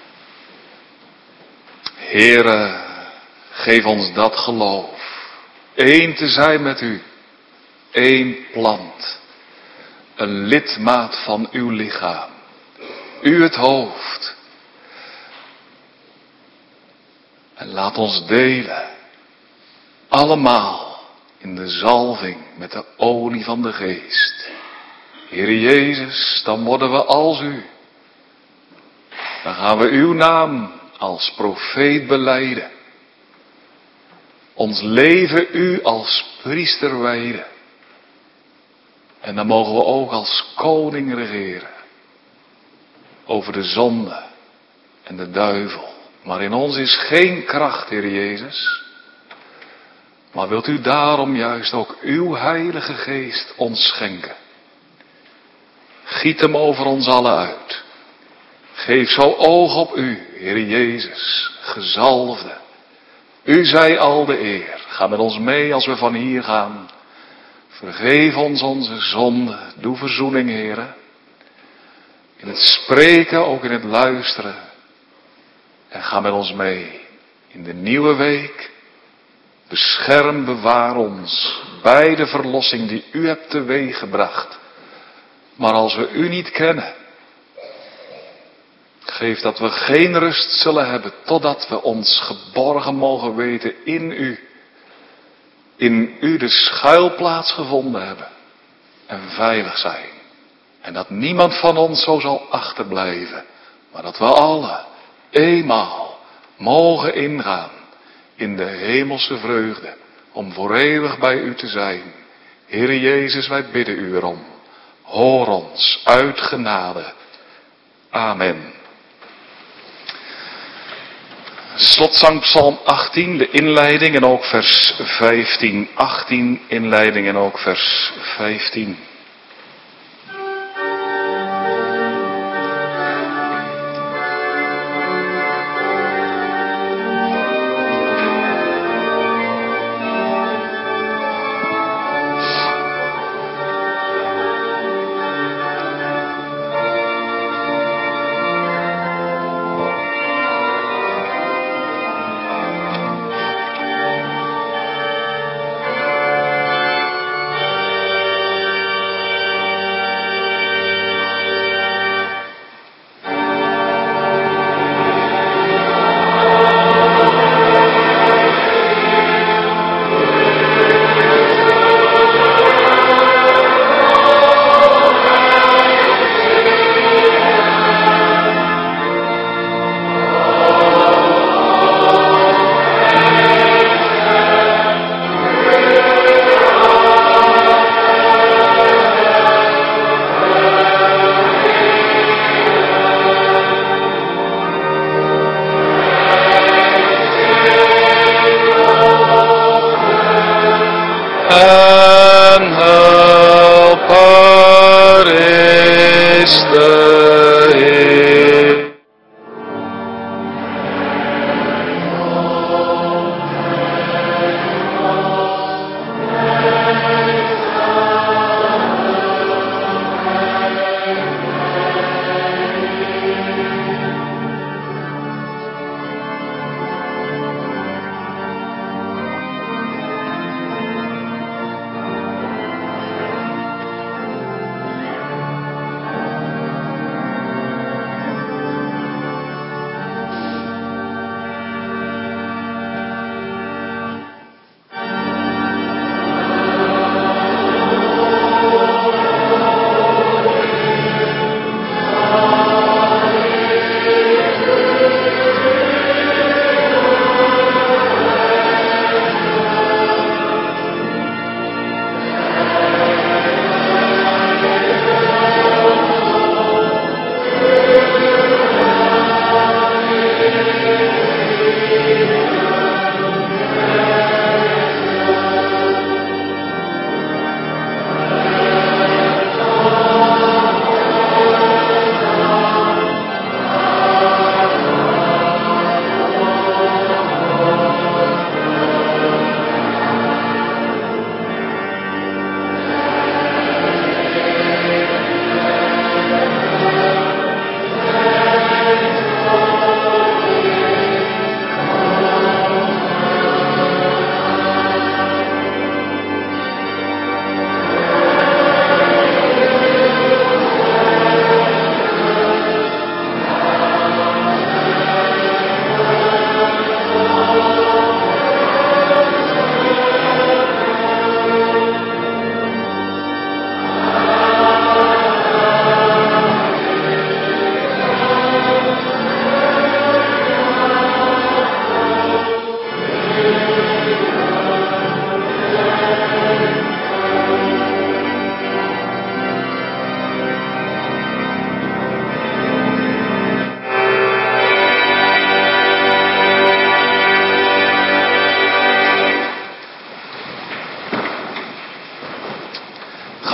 Heere, geef ons dat geloof één te zijn met u. Eén plant. Een lidmaat van uw lichaam. U het hoofd. En laat ons delen. Allemaal in de zalving met de olie van de geest. Heer Jezus, dan worden we als u. Dan gaan we uw naam als profeet belijden. Ons leven u als priester wijden. En dan mogen we ook als koning regeren. Over de zonde en de duivel. Maar in ons is geen kracht, Heer Jezus. Maar wilt u daarom juist ook uw Heilige Geest ons schenken. Giet hem over ons allen uit. Geef zo oog op u, Heer Jezus, gezalfde. U zij al de eer. Ga met ons mee als we van hier gaan. Vergeef ons onze zonde. Doe verzoening, Heere. In het spreken, ook in het luisteren. En ga met ons mee in de nieuwe week. Bescherm, bewaar ons bij de verlossing die u hebt teweeggebracht. Maar als we u niet kennen, geef dat we geen rust zullen hebben totdat we ons geborgen mogen weten in u. In u de schuilplaats gevonden hebben en veilig zijn. En dat niemand van ons zo zal achterblijven, maar dat we allen eenmaal mogen ingaan in de hemelse vreugde om voor eeuwig bij u te zijn. Heere Jezus, wij bidden u erom. Hoor ons uit genade. Amen. Slotzang Psalm 18, de inleiding en ook vers 15. 18, inleiding en ook vers 15.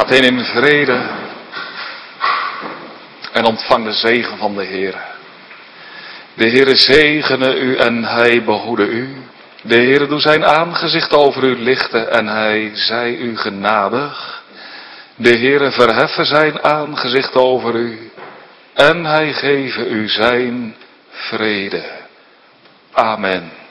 Gaat in vrede en ontvang de zegen van de Heere. De Heere zegene u en hij behoede u. De Heere doe zijn aangezicht over u lichten en hij zij u genadig. De Heere verheffen zijn aangezicht over u en hij geven u zijn vrede. Amen.